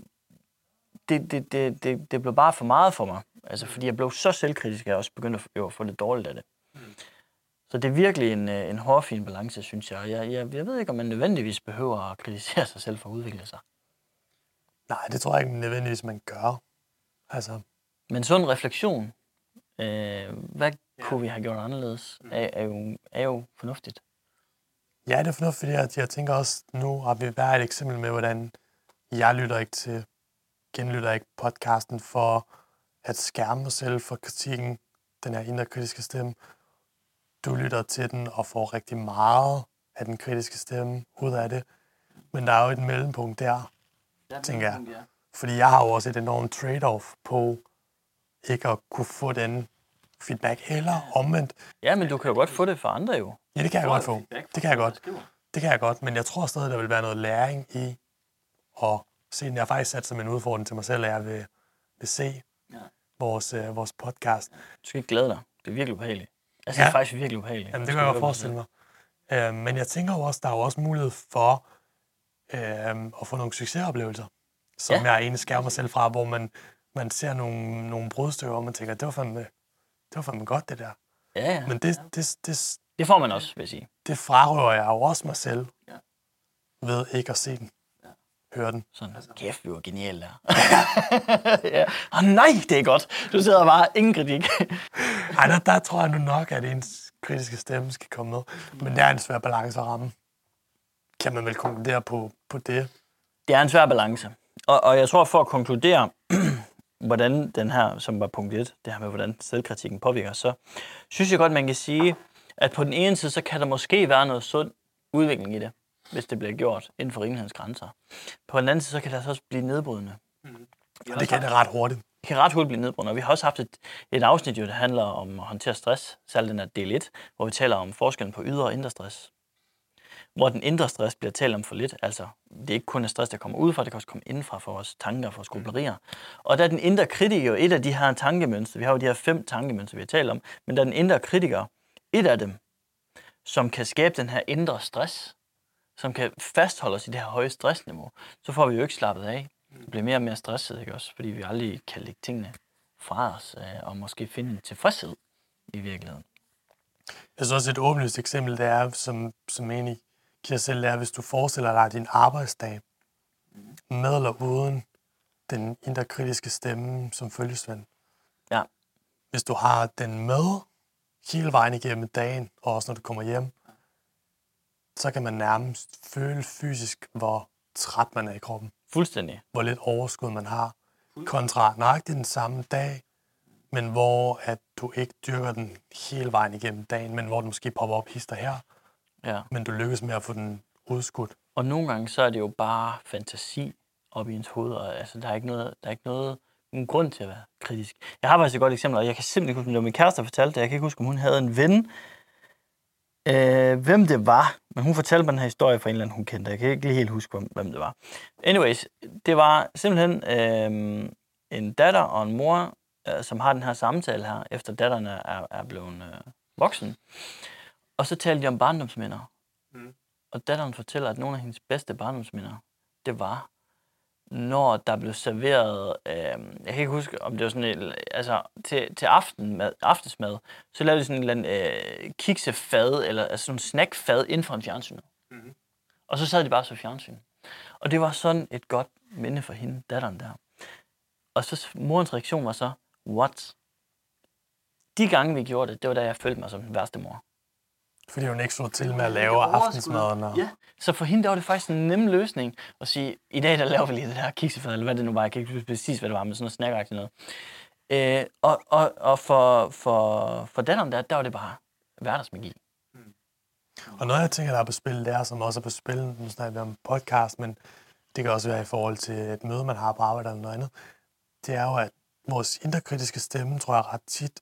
Speaker 1: det blev bare for meget for mig. Altså, fordi jeg blev så selvkritisk, at jeg også begyndte at få lidt dårligt af det. Så det er virkelig en hårfin balance, synes jeg. Jeg ved ikke, om man nødvendigvis behøver at kritisere sig selv for at udvikle sig.
Speaker 2: Nej, det tror jeg ikke nødvendigvis, man gør. Altså.
Speaker 1: Men sådan en refleksion, hvad kunne vi have gjort anderledes, er jo fornuftigt.
Speaker 2: Ja, det er fornuftigt, fordi jeg tænker også, nu har vi været et eksempel med, hvordan jeg genlytter ikke podcasten for at skærme mig selv for kritikken, den her indre kritiske stemme. Du lytter til den og får rigtig meget af den kritiske stemme ud af det. Men der er jo et mellempunkt der, tænker jeg. Ja. Fordi jeg har jo også et enormt trade-off på ikke at kunne få den feedback eller omvendt.
Speaker 1: Ja, men du kan jo godt få det for andre jo.
Speaker 2: Ja, det kan jeg godt få. Det kan jeg godt. Det kan jeg godt, men jeg tror stadig, der vil være noget læring i at se den. Jeg har faktisk sat som en udfordring til mig selv, at jeg vil se vores podcast.
Speaker 1: Du skal ikke glæde dig. Det er virkelig ubehageligt. Altså, det er faktisk virkelig ubehageligt.
Speaker 2: Jamen, det kan jeg godt forestille mig. Men jeg tænker jo også, der er jo også mulighed for at få nogle succesoplevelser, som jeg egentlig skærer mig selv fra, hvor man ser nogle brudstykker, og man tænker, det var fandme godt, det der.
Speaker 1: Ja.
Speaker 2: Men
Speaker 1: det får man også, vil jeg sige.
Speaker 2: Det frarøver jeg jo også mig selv ved ikke at se den. Høre den.
Speaker 1: Sådan, kæft, vi var genial der. Nej, det er godt. Du sidder bare ingen kritik.
Speaker 2: Ej, der tror jeg nu nok, at ens kritiske stemme skal komme med. Men det er en svær balance at ramme. Kan man vel konkludere på det?
Speaker 1: Det er en svær balance. Og jeg tror, for at konkludere, hvordan den her, som var punkt 1, det her med, hvordan selvkritikken påvirker, så synes jeg godt, man kan sige, at på den ene side, så kan der måske være noget sund udvikling i det, hvis det bliver gjort inden for rimelighedens grænser. På den anden side, så kan der så også blive nedbrydende.
Speaker 2: Og det kan det ret hurtigt.
Speaker 1: Det kan ret hurtigt blive nedbrydende, og vi har også haft et afsnit, der handler om at håndtere stress, særligt den her del 1, hvor vi taler om forskellen på ydre og indre stress. Hvor den indre stress bliver talt om for lidt, altså det er ikke kun stress, der kommer udefra, det kan også komme indenfra for vores tanker, for vores grublerier. Og der er den indre kritiker et af de her tankemønstre, vi har jo de her 5 tankemønstre, vi har talt om, men der er den indre kritiker et af dem, som kan skabe den her indre stress, som kan fastholde os i det her høje stressniveau, så får vi jo ikke slappet af. Vi bliver mere og mere stresset, ikke også? Fordi vi aldrig kan lægge tingene fra os, og måske finde en tilfredshed i virkeligheden.
Speaker 2: Jeg synes også et åbenlyst eksempel, det er, som egentlig giver selv, det er, hvis du forestiller dig din arbejdsdag, med eller uden den indre kritiske stemme som følgesvend.
Speaker 1: Ja.
Speaker 2: Hvis du har den med hele vejen igennem dagen, og også når du kommer hjem, så kan man nærmest føle fysisk, hvor træt man er i kroppen.
Speaker 1: Fuldstændig.
Speaker 2: Hvor lidt overskud man har, kontra nøjagtigt den samme dag, men hvor at du ikke dyrker den hele vejen igennem dagen, men hvor den måske popper op hister her, men du lykkes med at få den udskudt.
Speaker 1: Og nogle gange så er det jo bare fantasi op i ens hoved, og altså, der er ikke nogen grund til at være kritisk. Jeg har faktisk et godt eksempel, og jeg kan simpelthen ikke huske, om det var min kæreste, der fortalte det. Jeg kan ikke huske, om hun havde en ven, hvem det var, men hun fortalte mig den her historie fra en eller anden, hun kendte. Jeg kan ikke lige helt huske, hvem det var. Anyways, det var simpelthen en datter og en mor, som har den her samtale her, efter datteren er blevet voksen. Og så talte de om barndomsminder. Og datteren fortæller, at nogle af hendes bedste barndomsminder, det var, når der blev serveret, jeg kan ikke huske, om det var sådan altså til aftensmad, så lavede de sådan en eller anden kiksefad, eller altså sådan en snackfad inden for en fjernsyn. Og så sad de bare så fjernsyn. Og det var sådan et godt minde for hende, datteren der. Og så morens reaktion var så, what? De gange vi gjorde det, det var da jeg følte mig som den værste mor.
Speaker 2: Fordi hun ikke slog til med at lave aftensmaden.
Speaker 1: Ja, så for hende der var det faktisk en nem løsning at sige, i dag der laver vi lige det her kiksefad, eller hvad det nu var, jeg kan ikke huske præcis, hvad det var, men sådan noget snackagtigt noget. Og for datteren der var det bare hverdagsmagi.
Speaker 2: Og noget jeg tænker, der er på spil, det er, som også er på spil, nu snakker vi om podcast, men det kan også være i forhold til et møde, man har på arbejde eller noget andet, det er jo, at vores indre kritiske stemme, tror jeg ret tit,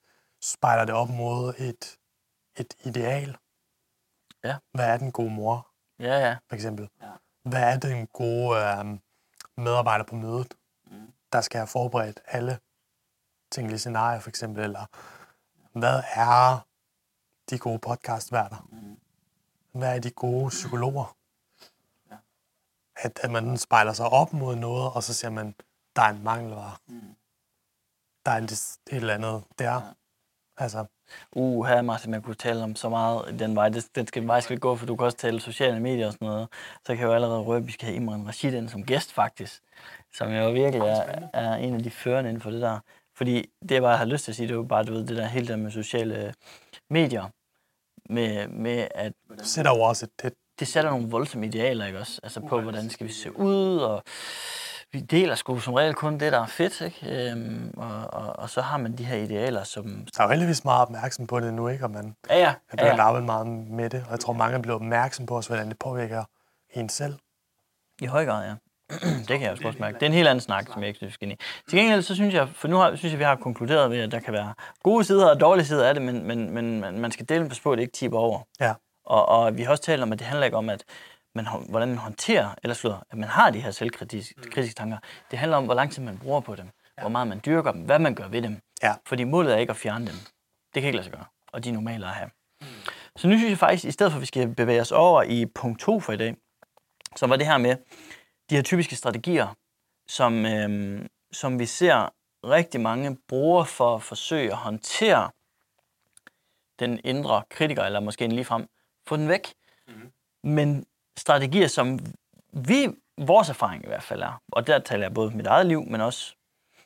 Speaker 2: spejler det op mod et ideal.
Speaker 1: Ja.
Speaker 2: Hvad er den gode mor,
Speaker 1: Ja.
Speaker 2: for eksempel? Ja. Hvad er den gode medarbejder på mødet, der skal have forberedt alle tænkelige scenarier, for eksempel? Eller hvad er de gode podcastværter? Hvad er de gode psykologer? Ja. At man spejler sig op mod noget, og så siger man, der er en mangelvare. Der er et eller andet der. Ja. Altså.
Speaker 1: Her Martin, man kunne tale om så meget den vej. Den skal vi gå, for du kan også tale sociale medier og sådan noget. Så kan jeg jo allerede røbe, at vi skal have Imran Rashid ind som gæst faktisk. Som jo virkelig er en af de førende inden for det der. Fordi det, jeg bare har lyst til at sige, det er jo bare, du ved, det der helt der med sociale medier. Med at...
Speaker 2: Det sætter jo også
Speaker 1: det sætter nogle voldsomme idealer, ikke også? Altså på, hvordan skal vi se ud, og vi deler sgu som regel kun det, der er fedt, ikke? Og så har man de her idealer, som...
Speaker 2: Der er jo heldigvis meget opmærksom på det nu, ikke? Og man
Speaker 1: er
Speaker 2: begyndt at arbejde meget med det, og jeg tror, mange bliver opmærksom på også, hvordan det påvirker en selv.
Speaker 1: I høj grad, ja. Det kan jeg også mærke. Det er en helt anden snak, som jeg ikke synes, vi skal ind i. Til gengæld, så synes jeg, synes jeg, vi har konkluderet ved, at der kan være gode sider og dårlige sider af det, men man skal dele på, at det ikke tipper over.
Speaker 2: Ja.
Speaker 1: Og vi har også talt om, at det handler ikke om, at hvordan man håndterer, at man har de her selvkritiske tanker. Det handler om, hvor lang tid man bruger på dem, hvor meget man dyrker dem, hvad man gør ved dem.
Speaker 2: Ja.
Speaker 1: Fordi målet er ikke at fjerne dem. Det kan ikke lade sig gøre, og de er normale at have. Så nu synes jeg faktisk, i stedet for at vi skal bevæge os over i punkt 2 for i dag, så var det her med de her typiske strategier, som vi ser rigtig mange bruger for at forsøge at håndtere den indre kritiker, eller måske ligefrem få den væk. Men strategier, som vores erfaring i hvert fald er, og der taler jeg både mit eget liv, men også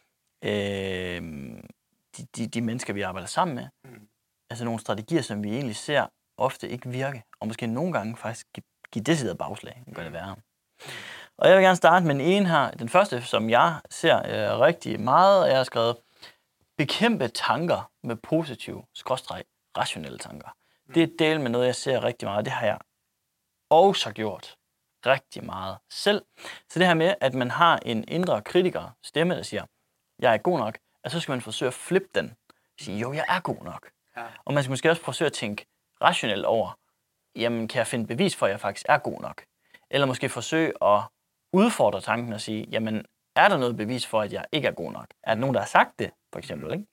Speaker 1: de mennesker, vi arbejder sammen med, altså nogle strategier, som vi egentlig ser ofte ikke virke, og måske nogle gange faktisk give decideret bagslag, gør det værre. Og jeg vil gerne starte med en her. Den første, som jeg ser rigtig meget, og jeg har skrevet, bekæmpe tanker med positive, rationelle tanker. Det er et del med noget, jeg ser rigtig meget. Det har jeg også gjort rigtig meget selv. Så det her med, at man har en indre kritiker stemme, der siger, jeg er god nok, og så skal man forsøge at flippe den. Sige, jo, jeg er god nok. Ja. Og man skal måske også forsøge at tænke rationelt over, jamen, kan jeg finde bevis for, at jeg faktisk er god nok? Eller måske forsøge at udfordre tanken og sige, jamen, er der noget bevis for, at jeg ikke er god nok? Er der nogen, der har sagt det, for eksempel, ikke?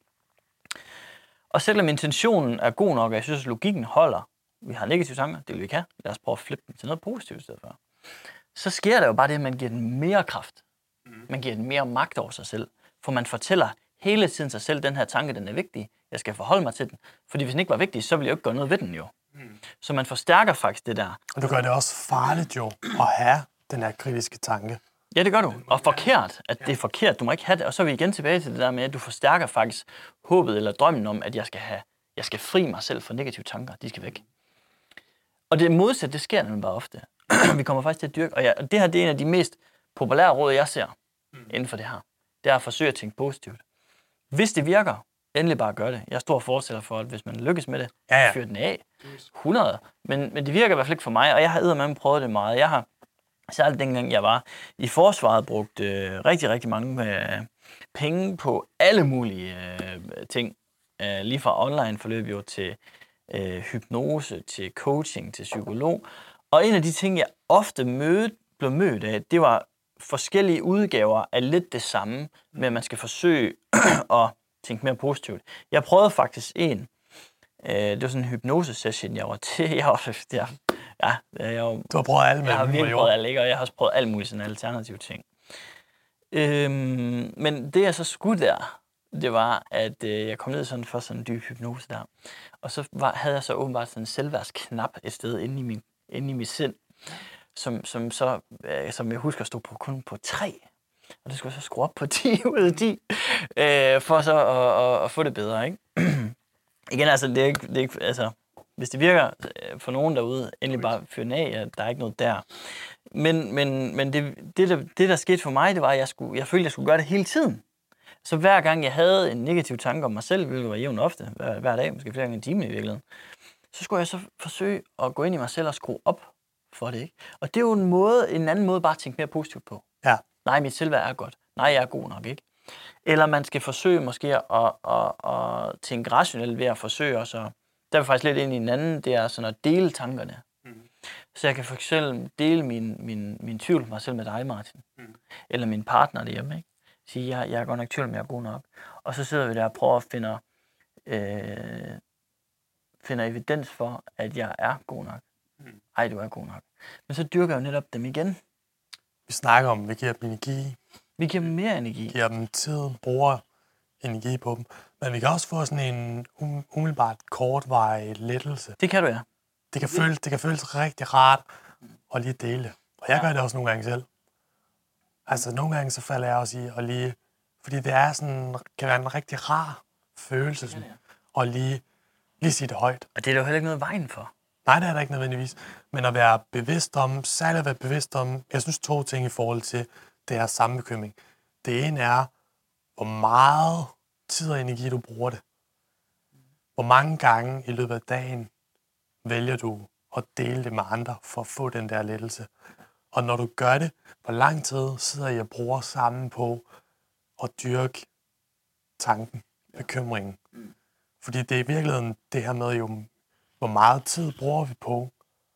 Speaker 1: Og selvom intentionen er god nok, og jeg synes, at logikken holder, vi har negative tanker, det vil vi ikke have, lad os prøve at flippe dem til noget positivt i stedet for. Så sker der jo bare det, at man giver den mere kraft. Man giver den mere magt over sig selv. For man fortæller hele tiden sig selv, den her tanke, den er vigtig, jeg skal forholde mig til den. Fordi hvis den ikke var vigtig, så ville jeg jo ikke gøre noget ved den jo. Så man forstærker faktisk det der.
Speaker 2: Og du gør det også farligt jo, at have den her kritiske tanke.
Speaker 1: Ja, det gør du. Og forkert, at det er forkert, du må ikke have det. Og så er vi igen tilbage til det der med, at du forstærker faktisk håbet eller drømmen om, at jeg skal fri mig selv fra negative tanker. De skal væk. Og det modsatte, det sker nemlig bare ofte. Vi kommer faktisk til at dyrke. Og det her, det er en af de mest populære råd, jeg ser inden for det her. Det er at forsøge at tænke positivt. Hvis det virker, endelig bare gør det. Jeg er stor fortæller for, at hvis man lykkes med det, fyr den af. 100. Men det virker i hvert fald ikke for mig, og jeg har eddermame prøvet det meget. Jeg har, særligt dengang jeg var i forsvaret, brugt rigtig, rigtig mange penge på alle mulige ting. Lige fra online forløb jo til hypnose, til coaching, til psykolog. Og en af de ting, jeg ofte blev mødt af, det var forskellige udgaver af lidt det samme, med at man skal forsøge at tænke mere positivt. Jeg prøvede faktisk det var sådan en hypnose-session, jeg var til. Du
Speaker 2: har prøvet alle
Speaker 1: Jeg har virkelig prøvet alle, ikke? Og jeg har også prøvet alle mulige sådan alternative ting. Men det jeg så skulle der, det var, at jeg kom ned sådan for sådan en dyb hypnose der. Og så havde jeg så åbenbart sådan en selvværdsknap et sted inde i mit sind, som jeg husker stod kun på 3. Og det skulle jeg så skrue op på 10 ud af 10, for så at få det bedre, ikke? Igen, altså, det er ikke, altså, hvis det virker for nogen derude, endelig bare fyr den af, ja, der er ikke noget der. Men det der skete for mig, det var, at jeg følte, at jeg skulle gøre det hele tiden. Så hver gang jeg havde en negativ tanke om mig selv, hvilket var jævnt ofte, hver dag, måske flere gange en time i virkeligheden, så skulle jeg så forsøge at gå ind i mig selv og skrue op for det, ikke? Og det er jo en anden måde bare at tænke mere positivt på.
Speaker 2: Ja.
Speaker 1: Nej, mit selvværd er godt. Nej, jeg er god nok, ikke? Eller man skal forsøge måske at tænke rationelt ved at forsøge også. Der er vi faktisk lidt ind i en anden, det er sådan at dele tankerne. Så jeg kan for eksempel dele min tvivl på mig selv med dig, Martin. Eller min partner derhjemme, ikke? Sige, jeg er godt nok i tvivl, om jeg er god nok. Og så sidder vi der og prøver at finder evidens for, at jeg er god nok. Ej, du er god nok. Men så dyrker jeg jo netop dem igen.
Speaker 2: Vi snakker om, at vi giver dem energi.
Speaker 1: Vi giver dem mere energi.
Speaker 2: Giver dem tid, bruger energi på dem. Men vi kan også få sådan en umiddelbart kortvarig lettelse.
Speaker 1: Det kan du, ja.
Speaker 2: Det kan føles rigtig rart at lige dele det. Og jeg gør det også nogle gange selv. Altså nogle gange så falder jeg også i at lige... Fordi det er sådan, kan være en rigtig rar følelse sådan, at lige sige det højt.
Speaker 1: Og det er der jo heller ikke noget vejen for.
Speaker 2: Nej, det er der ikke nødvendigvis. Men at være bevidst om, særligt at være bevidst om, jeg synes 2 ting i forhold til det her sammenbekymring. Det ene er, hvor meget tid og energi du bruger det. Hvor mange gange i løbet af dagen vælger du at dele det med andre for at få den der lettelse. Og når du gør det, hvor lang tid sidder I og bruger sammen på at dyrke tanken, bekymringen. Fordi det er i virkeligheden det her med jo, hvor meget tid bruger vi på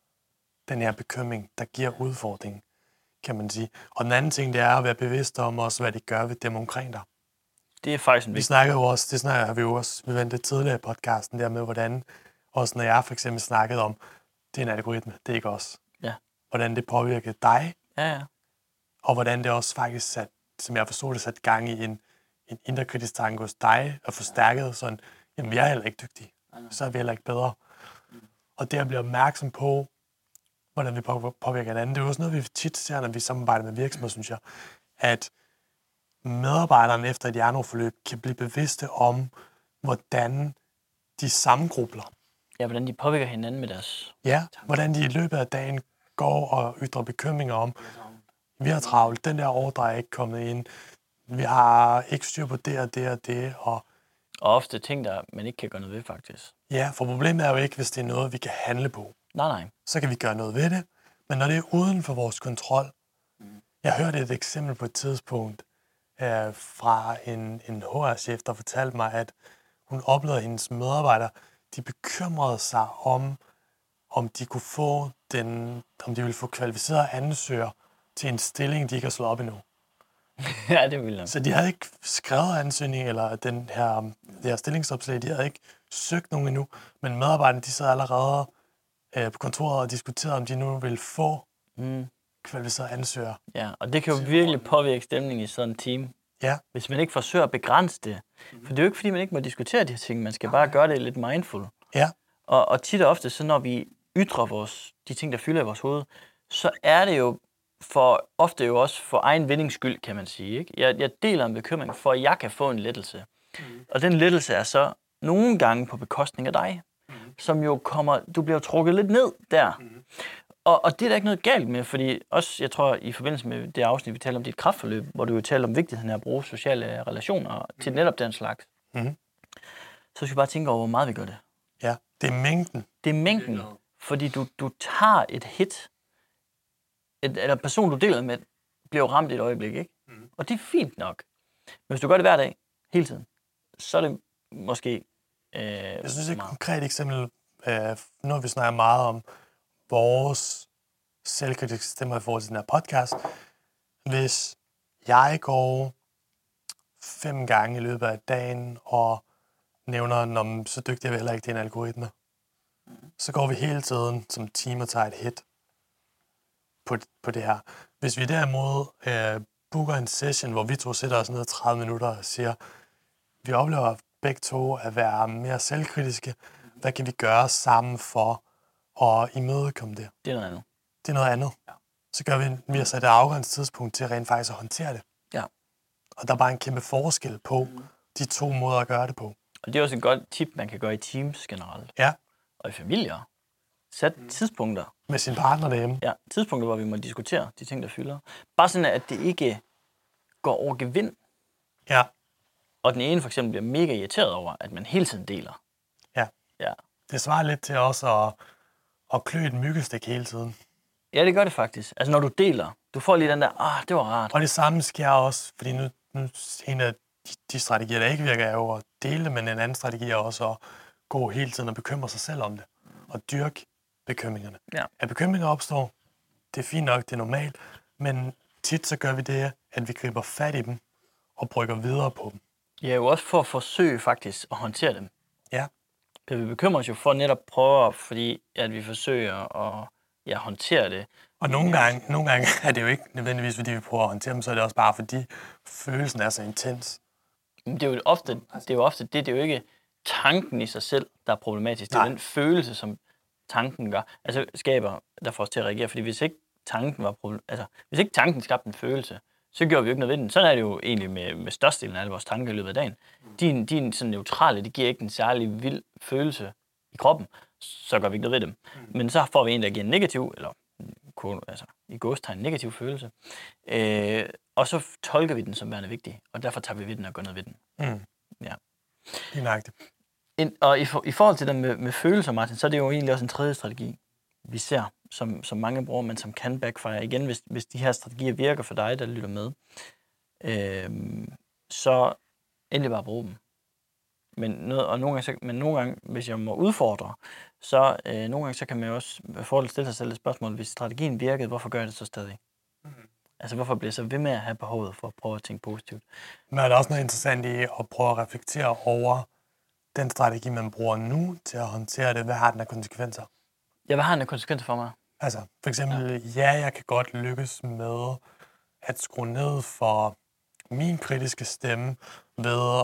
Speaker 2: den her bekymring, der giver udfordring, kan man sige. Og den anden ting, det er at være bevidst om også, hvad det gør ved dem omkring dig.
Speaker 1: Det er faktisk en
Speaker 2: Vi snakker jo også, det snakker vi jo også, vi vendte tidligere i podcasten der med, hvordan, også når jeg for eksempel snakkede om, det er en algoritme, det er ikke os.
Speaker 1: Ja.
Speaker 2: Hvordan det påvirkede dig,
Speaker 1: Ja.
Speaker 2: og hvordan det også faktisk sat, som jeg forstod det, sat gang i en indre kritisk tanke hos dig, og forstærket sådan, jamen jeg er heller ikke dygtig, så er vi heller ikke bedre. Og det at blive opmærksom på, hvordan vi påvirker hinanden, det er jo også noget, vi tit ser, når vi samarbejder med virksomheder, synes jeg, at medarbejderne efter et hjerneforløb kan blive bevidste om, hvordan de sammengrupler.
Speaker 1: Ja, hvordan de påvirker hinanden med deres...
Speaker 2: Ja, hvordan de i løbet af dagen går og ytrer bekymringer om, vi har travlt, den der ordre er ikke kommet ind, vi har ikke styr på det og det og det. Og
Speaker 1: ofte ting, der man ikke kan gøre noget ved, faktisk.
Speaker 2: Ja, for problemet er jo ikke, hvis det er noget, vi kan handle på.
Speaker 1: Nej.
Speaker 2: Så kan vi gøre noget ved det, men når det er uden for vores kontrol. Jeg hørte et eksempel på et tidspunkt fra en HR-chef, der fortalte mig, at hun oplevede, at hendes medarbejdere, de bekymrede sig om de kunne få om de ville få kvalificerede ansøgere til en stilling, de ikke har slået op endnu.
Speaker 1: Ja, det ville jeg.
Speaker 2: Så de havde ikke skrevet ansøgning, eller det her stillingsopslag, de havde ikke søgt nogen endnu, men medarbejderne, de sad allerede på kontoret og diskuterede, om de nu ville få kvalificerede ansøgere.
Speaker 1: Ja, og det kan jo virkelig påvirke stemningen i sådan en team.
Speaker 2: Ja.
Speaker 1: Hvis man ikke forsøger at begrænse det. For det er jo ikke, fordi man ikke må diskutere de her ting. Man skal bare gøre det lidt mindful.
Speaker 2: Ja.
Speaker 1: Og tit og ofte, så når vi ytrer de ting, der fylder i vores hoved, så er det jo ofte jo også for egen vindings skyld, kan man sige. Ikke? Jeg deler en bekymring, for at jeg kan få en lettelse. Og den lettelse er så nogle gange på bekostning af dig, som jo du bliver trukket lidt ned der. Og det er der ikke noget galt med, fordi også, jeg tror, i forbindelse med det afsnit, vi taler om dit kræftforløb, hvor du jo taler om vigtigheden af at bruge sociale relationer til netop den slags, så skal vi bare tænke over, hvor meget vi gør det.
Speaker 2: Ja, det er mængden.
Speaker 1: Det er mængden, fordi du tager et hit, eller person, du deler med, bliver jo ramt i et øjeblik, ikke? Og det er fint nok. Men hvis du gør det hver dag, hele tiden, så er det måske...
Speaker 2: Jeg synes et konkret eksempel, nu har vi snakket meget om vores selvkritiske stemmer i forhold til den her podcast. Hvis jeg går 5 gange i løbet af dagen og nævner, så dygtig er vi heller ikke til en algoritme, så går vi hele tiden som team og tager et hit på det her. Hvis vi derimod booker en session, hvor vi to sætter os ned 30 minutter og siger, vi oplever begge to at være mere selvkritiske. Hvad kan vi gøre sammen for at imødekomme det?
Speaker 1: Det er noget andet.
Speaker 2: Det er noget andet. Ja. Så gør vi har sat et afgrænset tidspunkt til rent faktisk at håndtere det.
Speaker 1: Ja.
Speaker 2: Og der er bare en kæmpe forskel på de 2 måder at gøre det på.
Speaker 1: Og det er også et godt tip, man kan gøre i teams generelt.
Speaker 2: Ja.
Speaker 1: Og i familier. Sæt tidspunkter.
Speaker 2: Med sin partner derhjemme.
Speaker 1: Ja, tidspunkter, hvor vi må diskutere de ting, der fylder. Bare sådan, at det ikke går over gevind.
Speaker 2: Ja.
Speaker 1: Og den ene for eksempel bliver mega irriteret over, at man hele tiden deler. Ja.
Speaker 2: Det svarer lidt til også at klø et myggestik hele tiden.
Speaker 1: Ja, det gør det faktisk. Altså når du deler, du får lige den der, det var rart.
Speaker 2: Og det samme sker også, fordi nu en af de strategier, der ikke virker, er jo at dele det, men en anden strategi er også at gå hele tiden og bekymre sig selv om det. Og dyrke bekymringerne.
Speaker 1: Ja.
Speaker 2: At bekymringer opstår, det er fint nok, det er normalt, men tit så gør vi det, at vi griber fat i dem og brygger videre på dem.
Speaker 1: Ja, jo også for at forsøge faktisk at håndtere dem.
Speaker 2: Ja.
Speaker 1: Vi bekymrer os jo for netop prøve, fordi at vi forsøger at håndtere det.
Speaker 2: Og nogle gange er det jo ikke nødvendigvis, fordi vi prøver at håndtere dem, så er det også bare, fordi følelsen er så intens.
Speaker 1: Det er jo ofte det er jo ikke tanken i sig selv, der er problematisk. Det er den følelse, som tanken gør. Altså skaber, der får os til at reagere. Fordi hvis ikke tanken skabte en følelse, så gjorde vi jo ikke noget ved den. Sådan er det jo egentlig med størstedelen af alle vores tanker i løbet af dagen. De er sådan neutrale, de giver ikke en særlig vild følelse i kroppen, så gør vi ikke noget ved dem. Men så får vi en, der giver en negativ, eller i gåstegn negativ følelse, og så tolker vi den som værende vigtig, og derfor tager vi ved den og gør noget ved den. Ja.
Speaker 2: Det er nøjagtigt.
Speaker 1: Og i forhold til det med følelser, Martin, så er det jo egentlig også en tredje strategi, vi ser, som mange bruger, men som kan backfire. Igen, hvis de her strategier virker for dig, der lytter med, så endelig bare bruge dem. Men nogle gange, hvis jeg må udfordre, så nogle gange så kan man jo også stille sig selv et spørgsmål, hvis strategien virkede, hvorfor gør jeg det så stadig? Altså hvorfor bliver jeg så ved med at have behovet for at prøve at tænke positivt?
Speaker 2: Men er der også noget interessant i at prøve at reflektere over den strategi, man bruger nu til at håndtere det? Hvad har den af konsekvenser?
Speaker 1: Ja, hvad har den af konsekvenser for mig?
Speaker 2: Altså, for eksempel, jeg kan godt lykkes med at skrue ned for min kritiske stemme ved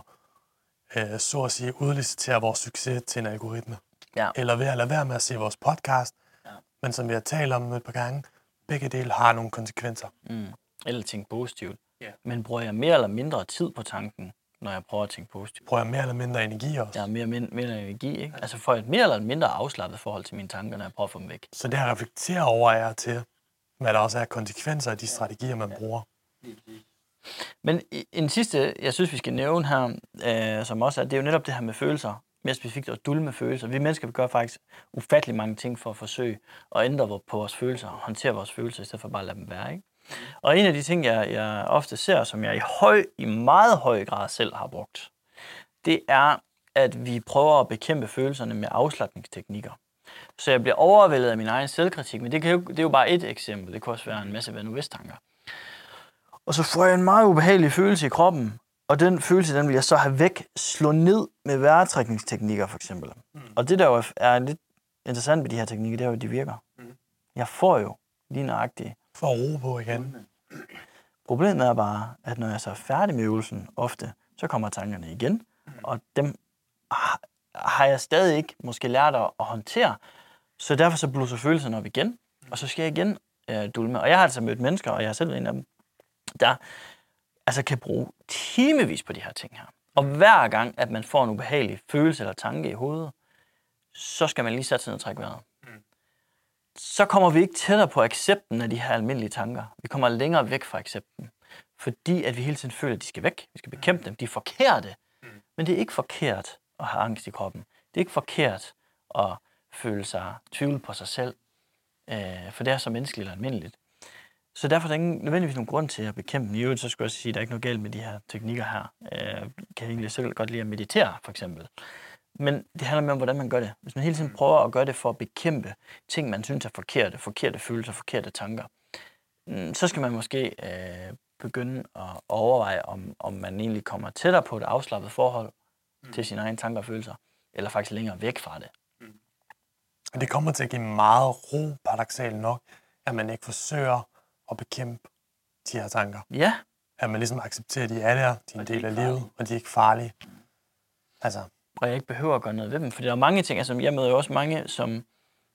Speaker 2: at, så at sige, udlicitere vores succes til en algoritme.
Speaker 1: Ja.
Speaker 2: Eller ved at lade være med at se vores podcast. Ja. Men som vi har talt om et par gange, begge dele har nogle konsekvenser.
Speaker 1: Eller tænke positivt.
Speaker 2: Yeah.
Speaker 1: Men bruger jeg mere eller mindre tid på tanken, når jeg prøver at tænke positivt?
Speaker 2: Bruger jeg mere eller mindre energi også?
Speaker 1: Ja, mere energi, ikke? Altså får jeg et mere eller mindre afslappet forhold til mine tanker, når jeg prøver at få dem væk.
Speaker 2: Så det her reflekterer over jer til, hvad der også er konsekvenser af de strategier, man bruger.
Speaker 1: Men en sidste, jeg synes, vi skal nævne her, som også er, det er jo netop det her med følelser. Mere specifikt at dulme følelser. Vi mennesker gør faktisk ufattelig mange ting for at forsøge at ændre på vores følelser, og håndtere vores følelser, i stedet for bare at lade dem være, ikke? Og en af de ting, jeg ofte ser, som jeg i meget høj grad selv har brugt, det er, at vi prøver at bekæmpe følelserne med afslapningsteknikker. Så jeg bliver overvældet af min egen selvkritik, men det er jo bare et eksempel. Det kan også være en masse hvad nu hvis-tanker. Og så får jeg en meget ubehagelig følelse i kroppen, og den følelse, den vil jeg så have væk, slå ned med vejrtrækningsteknikker for eksempel. Og det der jo er lidt interessant ved de her teknikker, det er jo, at de virker. Jeg får jo lige nøjagtigt.
Speaker 2: For at ro på igen.
Speaker 1: Problemet er bare, at når jeg så er færdig med øvelsen ofte, så kommer tankerne igen, og dem har jeg stadig ikke måske lært at håndtere. Så derfor så blusser følelserne op igen, og så skal jeg igen dulme. Og jeg har altså mødt mennesker, og jeg har selv en af dem, der altså kan bruge timevis på de her ting her. Og hver gang, at man får en ubehagelig følelse eller tanke i hovedet, så skal man lige sætte sig ned og trække vejret. Så kommer vi ikke tættere på accepten af de her almindelige tanker. Vi kommer længere væk fra accepten. Fordi at vi hele tiden føler, at de skal væk. Vi skal bekæmpe dem. De er forkerte. Men det er ikke forkert at have angst i kroppen. Det er ikke forkert at føle sig tvivl på sig selv. For det er så menneskeligt og almindeligt. Så derfor er der ikke nødvendigvis nogen grund til at bekæmpe dem. I øvrigt så skulle jeg sige, at der er ikke noget galt med de her teknikker her. Jeg kan egentlig selv godt lide at meditere, for eksempel. Men det handler mere om, hvordan man gør det. Hvis man hele tiden prøver at gøre det for at bekæmpe ting, man synes er forkerte følelser, forkerte tanker, så skal man måske begynde at overveje, om man egentlig kommer tættere på et afslappet forhold til sine egne tanker og følelser, eller faktisk længere væk fra det.
Speaker 2: Det kommer til at give meget ro, paradoksalt nok, at man ikke forsøger at bekæmpe de her tanker.
Speaker 1: Ja.
Speaker 2: At man ligesom accepterer, at de er der, de er en del af livet, og de er ikke farlige. Altså.
Speaker 1: Og jeg ikke behøver at gøre noget ved dem, for der er mange ting, altså jeg møder jo også mange, som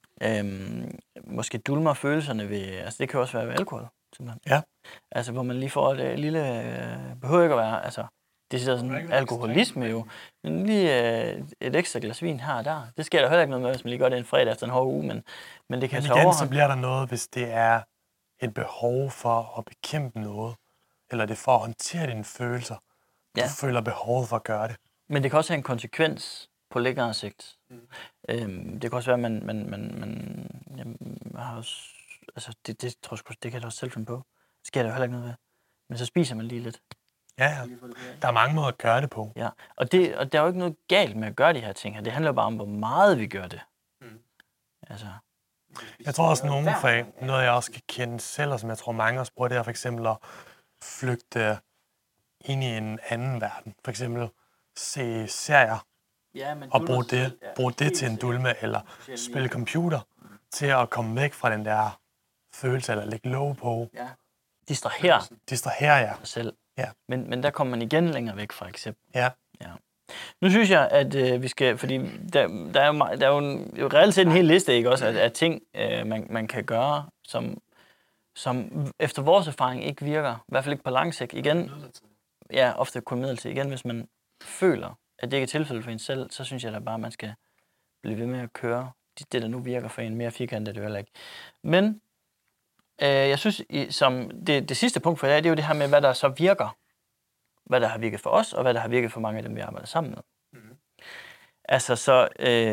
Speaker 1: måske dulmer følelserne ved, altså det kan også være ved alkohol, simpelthen.
Speaker 2: Ja.
Speaker 1: Altså hvor man lige får et lille, behøver ikke at være, altså det er sådan alkoholisme jo, men lige et ekstra glas vin her og der, det sker der heller ikke noget med, hvis man lige gør det en fredag efter en hård uge, men det kan tage overhånd.
Speaker 2: Så bliver der noget, hvis det er et behov for at bekæmpe noget, eller det er for at håndtere dine følelser. Du føler behovet for at gøre det.
Speaker 1: Men det kan også have en konsekvens på længere sigt. Det kan også være, at man har også, altså det tror jeg, det kan jeg også selv finde på. Det sker der jo heller ikke noget ved. Men så spiser man lige lidt.
Speaker 2: Ja. Der er mange måder at gøre det på.
Speaker 1: Ja, og der er jo ikke noget galt med at gøre de her ting her. Det handler bare om, hvor meget vi gør det. Altså.
Speaker 2: Jeg tror også, nogle fag, noget jeg også kan kende selv, og som jeg tror mange også bruger, det er for eksempel at flygte ind i en anden verden. For eksempel se serier og bruge det til en dulme, eller spille computer til at komme væk fra den der følelse, eller lægge låg på.
Speaker 1: Ja. Distrahere
Speaker 2: ja.
Speaker 1: sig selv.
Speaker 2: Ja.
Speaker 1: Men der kommer man igen længere væk fra eksempel.
Speaker 2: Ja.
Speaker 1: Nu synes jeg, at vi skal, fordi der er jo reelt set en hel liste, ikke også, af ting, man kan gøre, som efter vores erfaring ikke virker. I hvert fald ikke på lang sigt. Igen, ja, ofte kun midlertidigt. Igen, hvis man føler, at det ikke er tilfældet for en selv, så synes jeg da bare, at man skal blive ved med at køre det, der nu virker for en. Mere firkantet er det jo heller ikke. Men jeg synes, som det sidste punkt for i dag, det er jo det her med, hvad der så virker. Hvad der har virket for os, og hvad der har virket for mange af dem, vi arbejder sammen med. Mm-hmm. Altså så,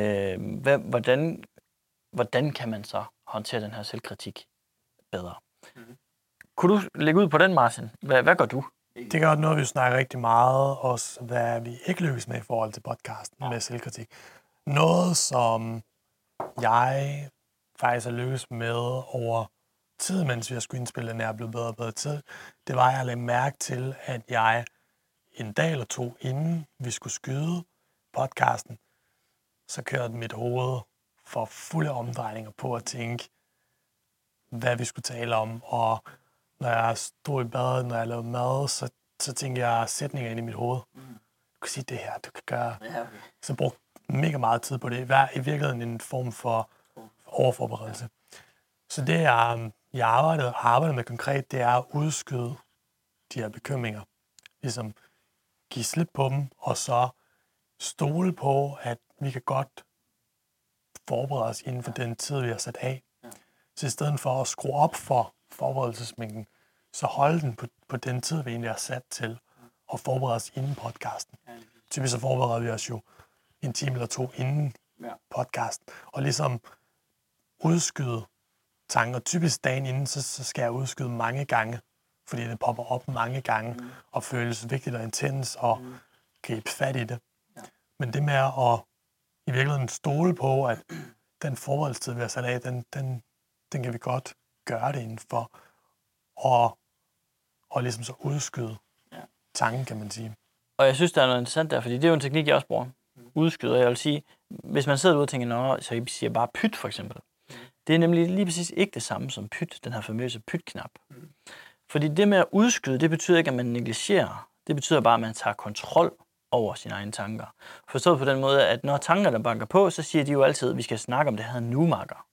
Speaker 1: hvordan kan man så håndtere den her selvkritik bedre? Mm-hmm. Kunne du lægge ud på den, Martin? Hvad gør du?
Speaker 2: Det er noget, vi snakker rigtig meget, også hvad vi ikke lykkes med i forhold til podcasten med selvkritik. Noget, som jeg faktisk har lykkes med over tid, mens vi har skulle indspille den her blevet bedre og bedre tid, det var, at jeg lagde mærke til, at jeg en dag eller to, inden vi skulle skyde podcasten, så kørte mit hoved for fulde omdrejninger på at tænke, hvad vi skulle tale om. Og når jeg stod i badet, når jeg lavede mad, så tænkte jeg sætninger ind i mit hoved. Du kan sige det her, du kan gøre. Ja, okay. Så jeg brugte mega meget tid på det. I virkeligheden en form for overforberedelse. Så det, jeg arbejder med konkret, det er at udskyde de her bekymringer. Ligesom give slip på dem, og så stole på, at vi kan godt forberede os inden for den tid, vi har sat af. Så i stedet for at skrue op for forberedelsesmængden, så holde den på den tid, vi egentlig har sat til at forberede os inden podcasten. Typisk så forbereder vi os jo en time eller to inden podcasten, og ligesom udskyde tanker. Typisk dagen inden, så skal jeg udskyde mange gange, fordi det popper op mange gange, og føles vigtigt og intens, og gribe fat i det. Ja. Men det med at i virkeligheden stole på, at den forberedelsestid, vi har sat af, den kan vi godt gøre det indenfor, og ligesom så udskyde tanken, kan man sige.
Speaker 1: Og jeg synes, der er noget interessant der, fordi det er jo en teknik, jeg også bruger. Udskyde, jeg vil sige, hvis man sidder ude og tænker, så jeg siger bare pyt, for eksempel. Det er nemlig lige præcis ikke det samme som pyt, den her famøse pyt-knap. Fordi det med at udskyde, det betyder ikke, at man negligerer. Det betyder bare, at man tager kontrol over sine egne tanker. Forstået på den måde, at når tankerne banker på, så siger de jo altid, at vi skal snakke om det her nu-marker.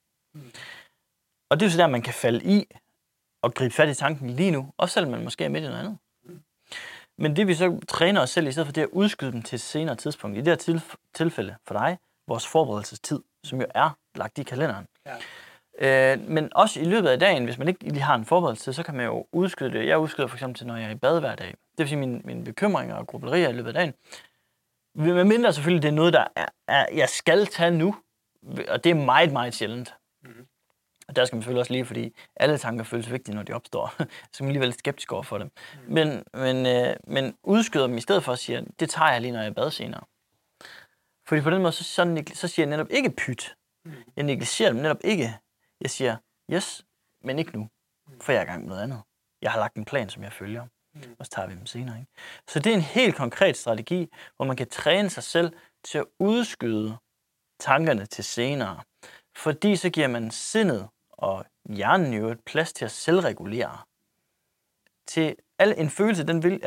Speaker 1: Og det er jo så der, man kan falde i og gribe fat i tanken lige nu, også selvom man måske er midt i noget andet. Men det vi så træner os selv i stedet for, det er at udskyde dem til et senere tidspunkt. I det her tilfælde for dig, vores forberedelsestid, som jo er lagt i kalenderen. Ja. Men også i løbet af dagen, hvis man ikke lige har en forberedelsestid, så kan man jo udskyde det. Jeg udskyder for eksempel til, når jeg er i bad hver dag. Det vil sige, mine bekymringer og grublerier i løbet af dagen. Med mindre selvfølgelig, det er noget, der jeg skal tage nu. Og det er meget, meget sjældent. Mm-hmm. Og der skal man selvfølgelig også lige, fordi alle tanker føles vigtige, når de opstår. Så man lige være lidt skeptisk over for dem. Men udskyder dem i stedet for at sige, det tager jeg lige, når jeg er i bad senere. Fordi på den måde, så siger jeg netop ikke pyt. Jeg negligerer dem netop ikke. Jeg siger, yes, men ikke nu, for jeg er i gang med noget andet. Jeg har lagt en plan, som jeg følger, og så tager vi dem senere. Ikke? Så det er en helt konkret strategi, hvor man kan træne sig selv til at udskyde tankerne til senere. Fordi så giver man sindet og hjernen jo et plads til at selvregulere. Til en følelse, den vil,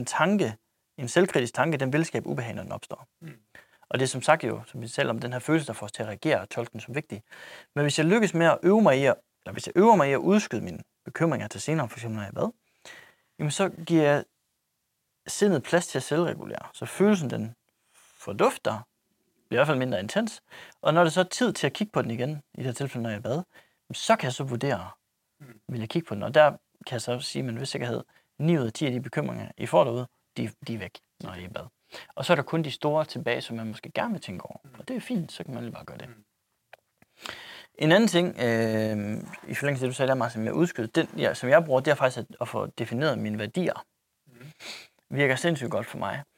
Speaker 1: en selvkritisk tanke, den vil skabe ubehag, når den opstår. Og det er som sagt jo, som vi taler om, den her følelse, der får os til at reagere og tolke den som vigtig. Men hvis jeg lykkes med at øve mig i at udskyde mine bekymringer til senere, for eksempel når jeg er i bad, jamen så giver jeg sindet plads til at selvregulere. Så følelsen, den fordufter, bliver i hvert fald mindre intens. Og når det så er tid til at kigge på den igen, i det her tilfælde, når jeg er i bad, så kan jeg så vurdere, vil jeg kigge på den. Og der kan jeg så sige med en vis sikkerhed, 9 ud af 10 af de bekymringer, I får derude, de er væk, når I er i bad. Og så er der kun de store tilbage, som man måske gerne vil tænke over. Og det er fint, så kan man lige bare gøre det. En anden ting, i forlængelse af det, du sagde der, Martin, med udskyde, som jeg bruger, det er faktisk at få defineret mine værdier. virker sindssygt godt for mig.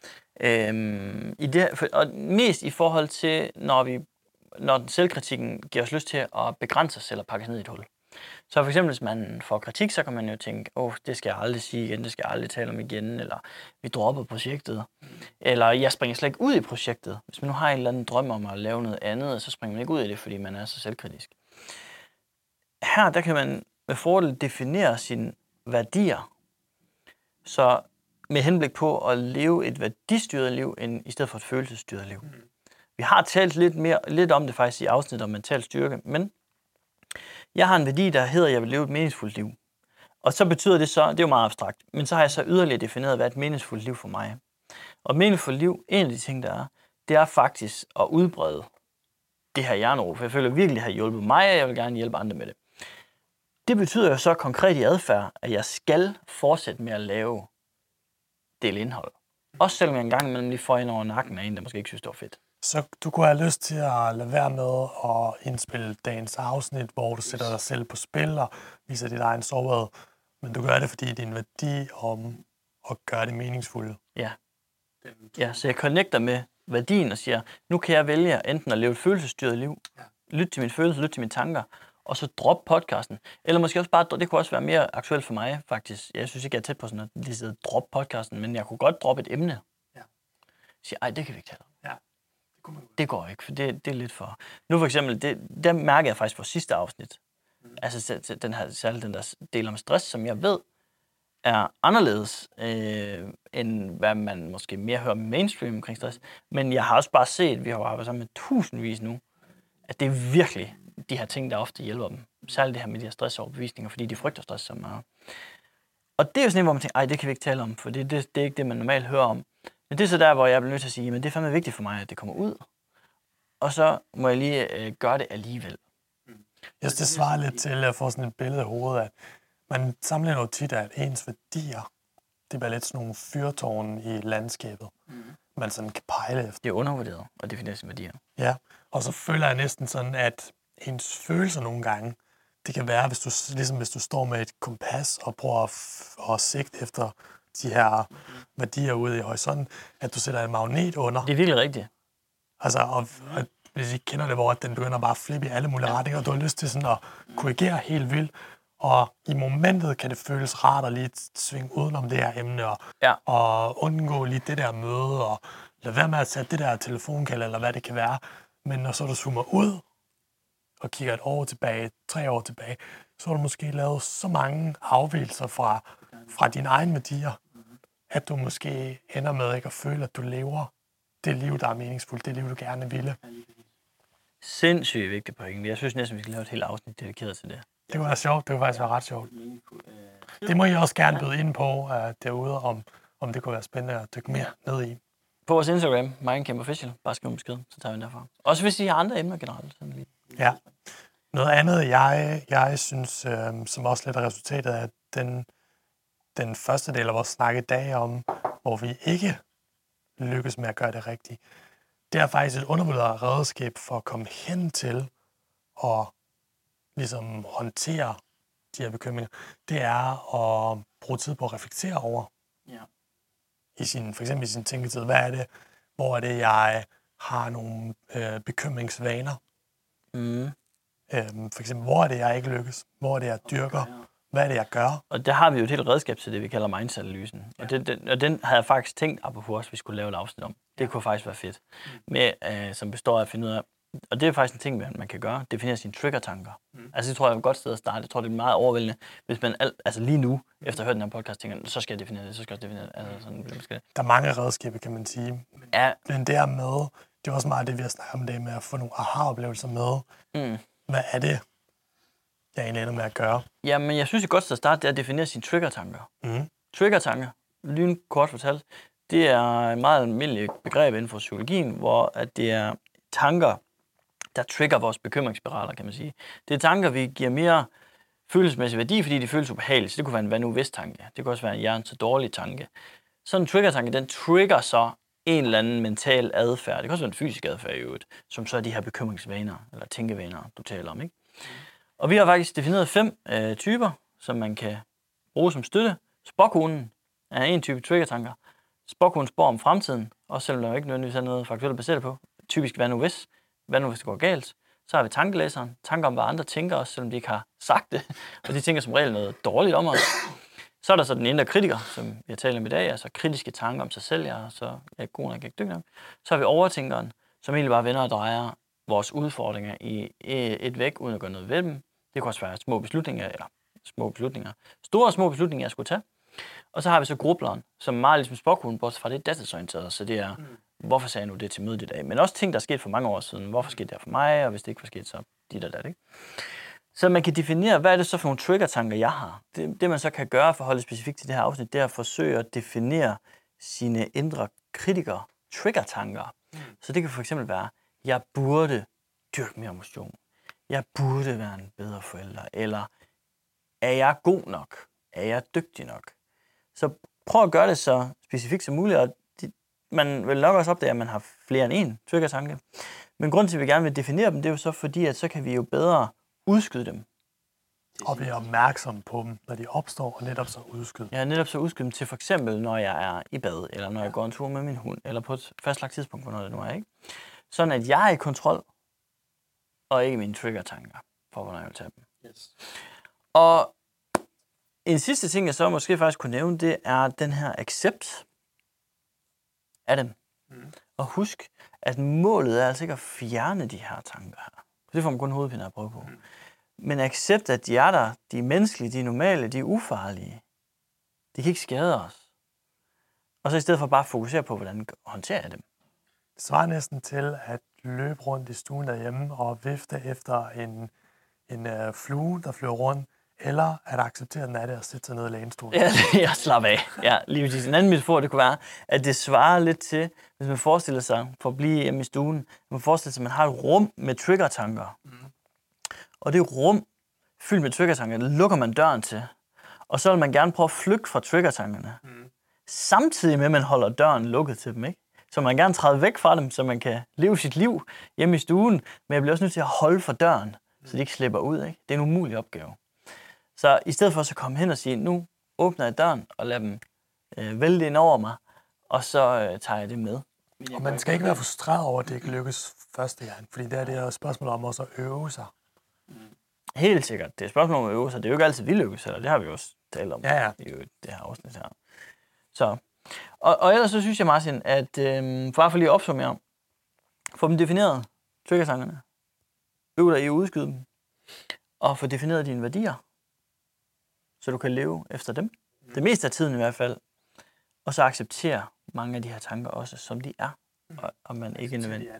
Speaker 1: Og mest i forhold til, når selvkritikken giver os lyst til at begrænse os selv og pakke os ned i et hul. Så for eksempel, hvis man får kritik, så kan man jo tænke, det skal jeg aldrig sige igen, det skal jeg aldrig tale om igen, eller vi dropper projektet, eller jeg springer slet ikke ud i projektet. Hvis man nu har en eller anden drøm om at lave noget andet, så springer man ikke ud i det, fordi man er så selvkritisk. Her, der kan man med fordel definere sine værdier, så med henblik på at leve et værdistyret liv, i stedet for et følelsesstyret liv. Vi har talt lidt om det faktisk i afsnit om mental styrke, men jeg har en værdi, der hedder, at jeg vil leve et meningsfuldt liv. Og så betyder det så, det er jo meget abstrakt, men så har jeg så yderligere defineret, hvad et meningsfuldt liv for mig. Og et meningsfuldt liv, en af de ting, der er, det er faktisk at udbrede det her jernro, for jeg føler virkelig, det har hjulpet mig, og jeg vil gerne hjælpe andre med det. Det betyder jo så konkret i adfærd, at jeg skal fortsætte med at lave del indhold. Også selvom jeg engang imellem lige får ind over nakken af en, der måske ikke synes, det var fedt.
Speaker 2: Så du kunne have lyst til at lade være med at indspille dagens afsnit, hvor du sætter dig selv på spil og viser dit egen sårbarhed, men du gør det, fordi din værdi om at gøre det meningsfuldt.
Speaker 1: Ja, så jeg connecter med værdien og siger, nu kan jeg vælge enten at leve et følelsesstyret liv, lytte til mine følelser, lytte til mine tanker, og så droppe podcasten. Eller måske også bare, det kunne også være mere aktuelt for mig, faktisk. Jeg synes ikke, jeg er tæt på sådan at lige sidde og droppe podcasten, men jeg kunne godt droppe et emne. Sige, det kan vi ikke tale om. Det går ikke, for det er lidt for... Nu for eksempel, der mærker jeg faktisk på sidste afsnit. Altså særligt den der del om stress, som jeg ved er anderledes, end hvad man måske mere hører mainstream omkring stress. Men jeg har også bare set, vi har arbejdet sammen med tusindvis nu, at det er virkelig de her ting, der ofte hjælper dem. Særligt det her med de her stressoverbevisninger, fordi de frygter stress så meget. Og det er jo sådan en, hvor man tænker, det kan vi ikke tale om, for det er ikke det, man normalt hører om. Men det er så der, hvor jeg bliver nødt til at sige, men det er fandme vigtigt for mig, at det kommer ud. Og så må jeg lige gøre det alligevel.
Speaker 2: Jeg synes, det svarer lidt til at få sådan et billede af hovedet, at man sammenligner jo tit, at ens værdier, det bliver lidt sådan nogle fyrtårne i landskabet, man sådan kan pejle efter.
Speaker 1: Det er undervurderet at definere sine værdier.
Speaker 2: Ja, og så føler jeg næsten sådan, at ens følelser nogle gange, det kan være, hvis du står med et kompas og prøver at sigte efter de her værdier ude i horisonten, at du sætter en magnet under.
Speaker 1: Det er virkelig rigtigt.
Speaker 2: Altså, og hvis I kender det, hvor den begynder bare at flippe i alle mulige retninger, og du har lyst til sådan at korrigere helt vildt, og i momentet kan det føles rart at lige svinge udenom det her emne, og undgå lige det der møde, og lade være med at sætte det der telefonkald, eller hvad det kan være. Men når så du zoomer ud, og kigger et år tilbage, 3 år tilbage, så har du måske lavet så mange afvigelser fra dine egne værdier, at du måske ender med ikke at føle, at du lever det liv, der er meningsfuldt, det liv, du gerne ville.
Speaker 1: Sindssygt vigtigt pointe. Jeg synes næsten, vi skal lave et helt afsnit dedikeret til det.
Speaker 2: Det kunne være sjovt. Det kunne faktisk være ret sjovt. Det må I også gerne byde ind på derude, om det kunne være spændende at dykke mere ned i.
Speaker 1: På vores Instagram, MindCamp.official, bare skriv en besked, så tager vi den derfra. Også hvis I har andre emner generelt. Sådan lige.
Speaker 2: Ja. Noget andet, jeg synes, som også lidt er resultatet af den første del af vores snak i dag om, hvor vi ikke lykkes med at gøre det rigtigt, det er faktisk et undervurderet redskab for at komme hen til at ligesom håndtere de her bekymringer. Det er at bruge tid på at reflektere over.
Speaker 1: Ja.
Speaker 2: For eksempel i sin tænketid. Hvad er det? Hvor er det, jeg har nogle bekymringsvaner? For eksempel, hvor er det, jeg ikke lykkes? Hvor er det, jeg dyrker? Hvad er det, jeg gør?
Speaker 1: Og der har vi jo et helt redskab til det, vi kalder mindset-analysen. Ja. Og den havde jeg faktisk tænkt, apropos også, vi skulle lave et afsnit om. Det kunne faktisk være fedt. Med, som består af at finde ud af, og det er faktisk en ting, man kan gøre, definere sine trigger-tanker. Altså det tror jeg er et godt sted at starte. Jeg tror, det er meget overvældende, hvis man lige nu, efter at have hørt den her podcast, tænker, så skal jeg definere det, så skal jeg definere det. Altså, sådan,
Speaker 2: der er mange redskaber, kan man sige.
Speaker 1: Ja.
Speaker 2: Men dermed, det er også meget det, vi har snakket om det med at få nogle aha-oplevelser med. Hvad er det, jeg egentlig ender med at gøre?
Speaker 1: Ja, men jeg synes, et godt sted at starte, det er at definere sine trigger-tanker. Trigger-tanker, kort fortalt, det er et meget almindeligt begreb inden for psykologien, hvor at det er tanker, der trigger vores bekymringsspiraler, kan man sige. Det er tanker, vi giver mere følelsesmæssig værdi, fordi de føles ubehagelige. Så det kunne være en hvad nu hvis tanke. Det kunne også være en hjerne så dårlig tanke. Sådan en trigger-tanke, den trigger så en eller anden mental adfærd. Det kan også være en fysisk adfærd i øvrigt, som så er de her bekymringsvaner, eller tænkevaner, du taler om, ikke? Og vi har faktisk defineret 5 typer, som man kan bruge som støtte. Spåkonen er en type trigger-tanker. Spåkonen spår om fremtiden, også selvom der jo ikke nødvendigvis er noget faktuelt baseret på. Typisk, hvad nu hvis det går galt. Så har vi tankelæseren, tanker om, hvad andre tænker, også selvom de ikke har sagt det, og de tænker som regel noget dårligt om os. Så er der så den indre kritiker, som jeg taler om i dag, altså kritiske tanker om sig selv, jeg er god nok, jeg er ikke dygtig nok. Så har vi overtænkeren, som egentlig bare vender og drejer vores udfordringer i et væk, uden at gøre noget ved dem. Det kan også være store og små beslutninger, jeg skulle tage. Og så har vi så grubleren, som meget ligesom spåkonen, bortset fra det dataorienteret, så det er, hvorfor sagde jeg nu det til mødet i dag? Men også ting, der er sket for mange år siden. Hvorfor skete det for mig, og hvis det ikke var sket, så dit og dat, ikke? Så man kan definere, hvad er det så for nogle trigger-tanker, jeg har. Det man så kan gøre for at holde specifikt til det her afsnit, det er at forsøge at definere sine indre kritikere, trigger-tanker. Så det kan for eksempel være, jeg burde dyrke mere motion. Jeg burde være en bedre forælder. Eller er jeg god nok? Er jeg dygtig nok? Så prøv at gøre det så specifikt som muligt, og man vil nok også opdage, at man har flere end én trigger-tanke. Men grunden til, at vi gerne vil definere dem, det er jo så fordi, at så kan vi jo bedre udskyde dem.
Speaker 2: Og blive opmærksom på dem, når de opstår, og netop så udskyde.
Speaker 1: Ja, netop så udskyde dem til for eksempel, når jeg er i bad, eller når jeg går en tur med min hund, eller på et fastlagt tidspunkt, hvornår det nu er, ikke? Sådan at jeg er i kontrol, og ikke mine trigger-tanker, for hvornår jeg vil tage dem.
Speaker 2: Yes.
Speaker 1: Og en sidste ting, jeg så måske faktisk kunne nævne, det er den her accept af dem. Og husk, at målet er altså ikke at fjerne de her tanker her. Det får man kun hovedpine at prøve på. Men accept, at de er der, de er menneskelige, de er normale, de er ufarlige. De kan ikke skade os. Og så i stedet for bare fokusere på, hvordan håndterer jeg dem.
Speaker 2: Det svarer næsten til at løbe rundt i stuen derhjemme og vifte efter en flue, der flyver rundt, eller at acceptere den af det og sætte sig ned i lænestolen.
Speaker 1: Ja, jeg slapper af. Ja, lige præcis. En anden metafor, det kunne være, at det svarer lidt til, hvis man forestiller sig, for at blive hjemme i stuen, man forestiller sig, at man har et rum med triggertanker. Og det rum, fyldt med triggertanker, det lukker man døren til. Og så vil man gerne prøve at flygte fra triggertankerne. Samtidig med, at man holder døren lukket til dem, ikke? Så man gerne træde væk fra dem, så man kan leve sit liv hjemme i stuen, men jeg bliver også nødt til at holde for døren, så de ikke slipper ud, ikke? Det er en umulig opgave. Så i stedet for at komme hen og sige, nu åbner jeg døren og lader dem vælte ind over mig, og så tager jeg det med.
Speaker 2: Og man skal ikke være frustreret over, at det ikke lykkes første gang, fordi det er jo et spørgsmål om også at øve sig.
Speaker 1: Helt sikkert. Det er et spørgsmål om at øve sig. Det er jo ikke altid, vi lykkes, eller det har vi også talt om
Speaker 2: i
Speaker 1: det her afsnit her. Så. Og ellers så synes jeg, Martin, at bare for lige at opsummere, få dem defineret, triggertankerne, øv dig i at udskyde dem, og få defineret dine værdier, så du kan leve efter dem. Det meste af tiden i hvert fald. Og så acceptere mange af de her tanker også, som de er. Og man ikke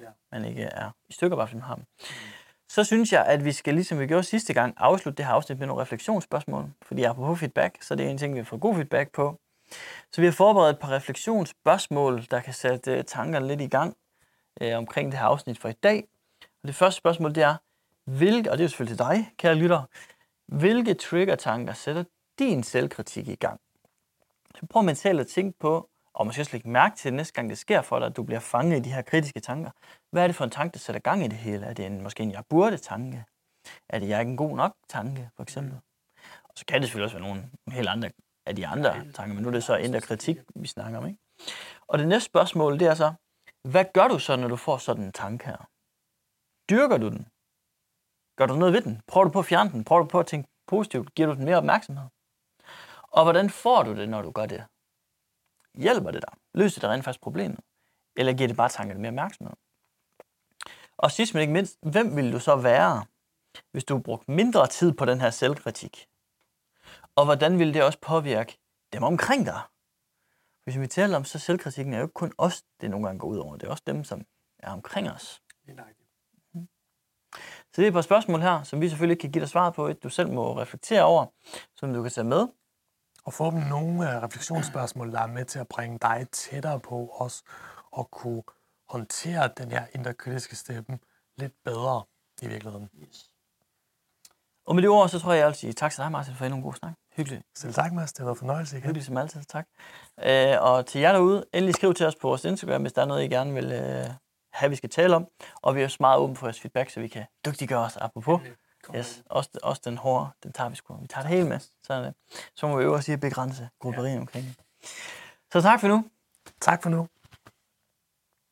Speaker 1: er i stykker, bare fordi man har dem. Så synes jeg, at vi skal, ligesom vi gjorde sidste gang, afslutte det her afsnit med nogle refleksionsspørgsmål. Fordi apropos feedback, så det er en ting, vi har fået god feedback på. Så vi har forberedt et par refleksionsspørgsmål, der kan sætte tankerne lidt i gang omkring det her afsnit for i dag. Og det første spørgsmål, det er, og det er jo selvfølgelig til dig, kære lytter, hvilke trigger-tanker sætter din selvkritik i gang? Så prøv mentalt at tænke på, og måske også lægge mærke til, næste gang det sker for dig, at du bliver fanget i de her kritiske tanker. Hvad er det for en tanke, der sætter gang i det hele? Er det måske en jeg burde tanke? Er det jeg er ikke en god nok tanke, for eksempel? Og så kan det selvfølgelig også være nogle helt andre af de andre tanker, men nu er det så indre kritik, vi snakker om, ikke? Og det næste spørgsmål, det er så, hvad gør du så, når du får sådan en tanke her? Dyrker du den? Gør du noget ved den? Prøver du på at fjerne den? Prøver du på at tænke positivt? Giver du den mere opmærksomhed? Og hvordan får du det, når du gør det? Hjælper det dig? Løser det rent faktisk problemet? Eller giver det bare tankerne mere opmærksomhed? Og sidst men ikke mindst, hvem vil du så være, hvis du brugte mindre tid på den her selvkritik? Og hvordan vil det også påvirke dem omkring dig? Hvis vi taler om, så selvkritikken er jo ikke kun os, det nogle gange går ud over. Det er også dem, som er omkring os. Så det er et par spørgsmål her, som vi selvfølgelig ikke kan give dig svaret på, at du selv må reflektere over, som du kan tage med.
Speaker 2: Og få dem nogle refleksionsspørgsmål, der er med til at bringe dig tættere på os, og kunne håndtere den her indre kritiske stemme lidt bedre i virkeligheden.
Speaker 1: Yes. Og med de ord, så tror jeg vil sige tak til dig, Martin, for endnu en god snak. Hyggeligt.
Speaker 2: Selv tak, Mads. Det var fornøjelse igen.
Speaker 1: Hyggeligt som altid, tak. Og til jer derude, endelig skriv til os på vores Instagram, hvis der er noget, I gerne vil have, vi skal tale om. Og vi er også meget åbne for jeres feedback, så vi kan dygtiggøre os apropos. Yes, også den hårde, den tager vi sgu. Vi tager det hele med. Så må vi øve os i at begrænse grupperien omkring det. Så tak for nu.
Speaker 2: Tak for nu.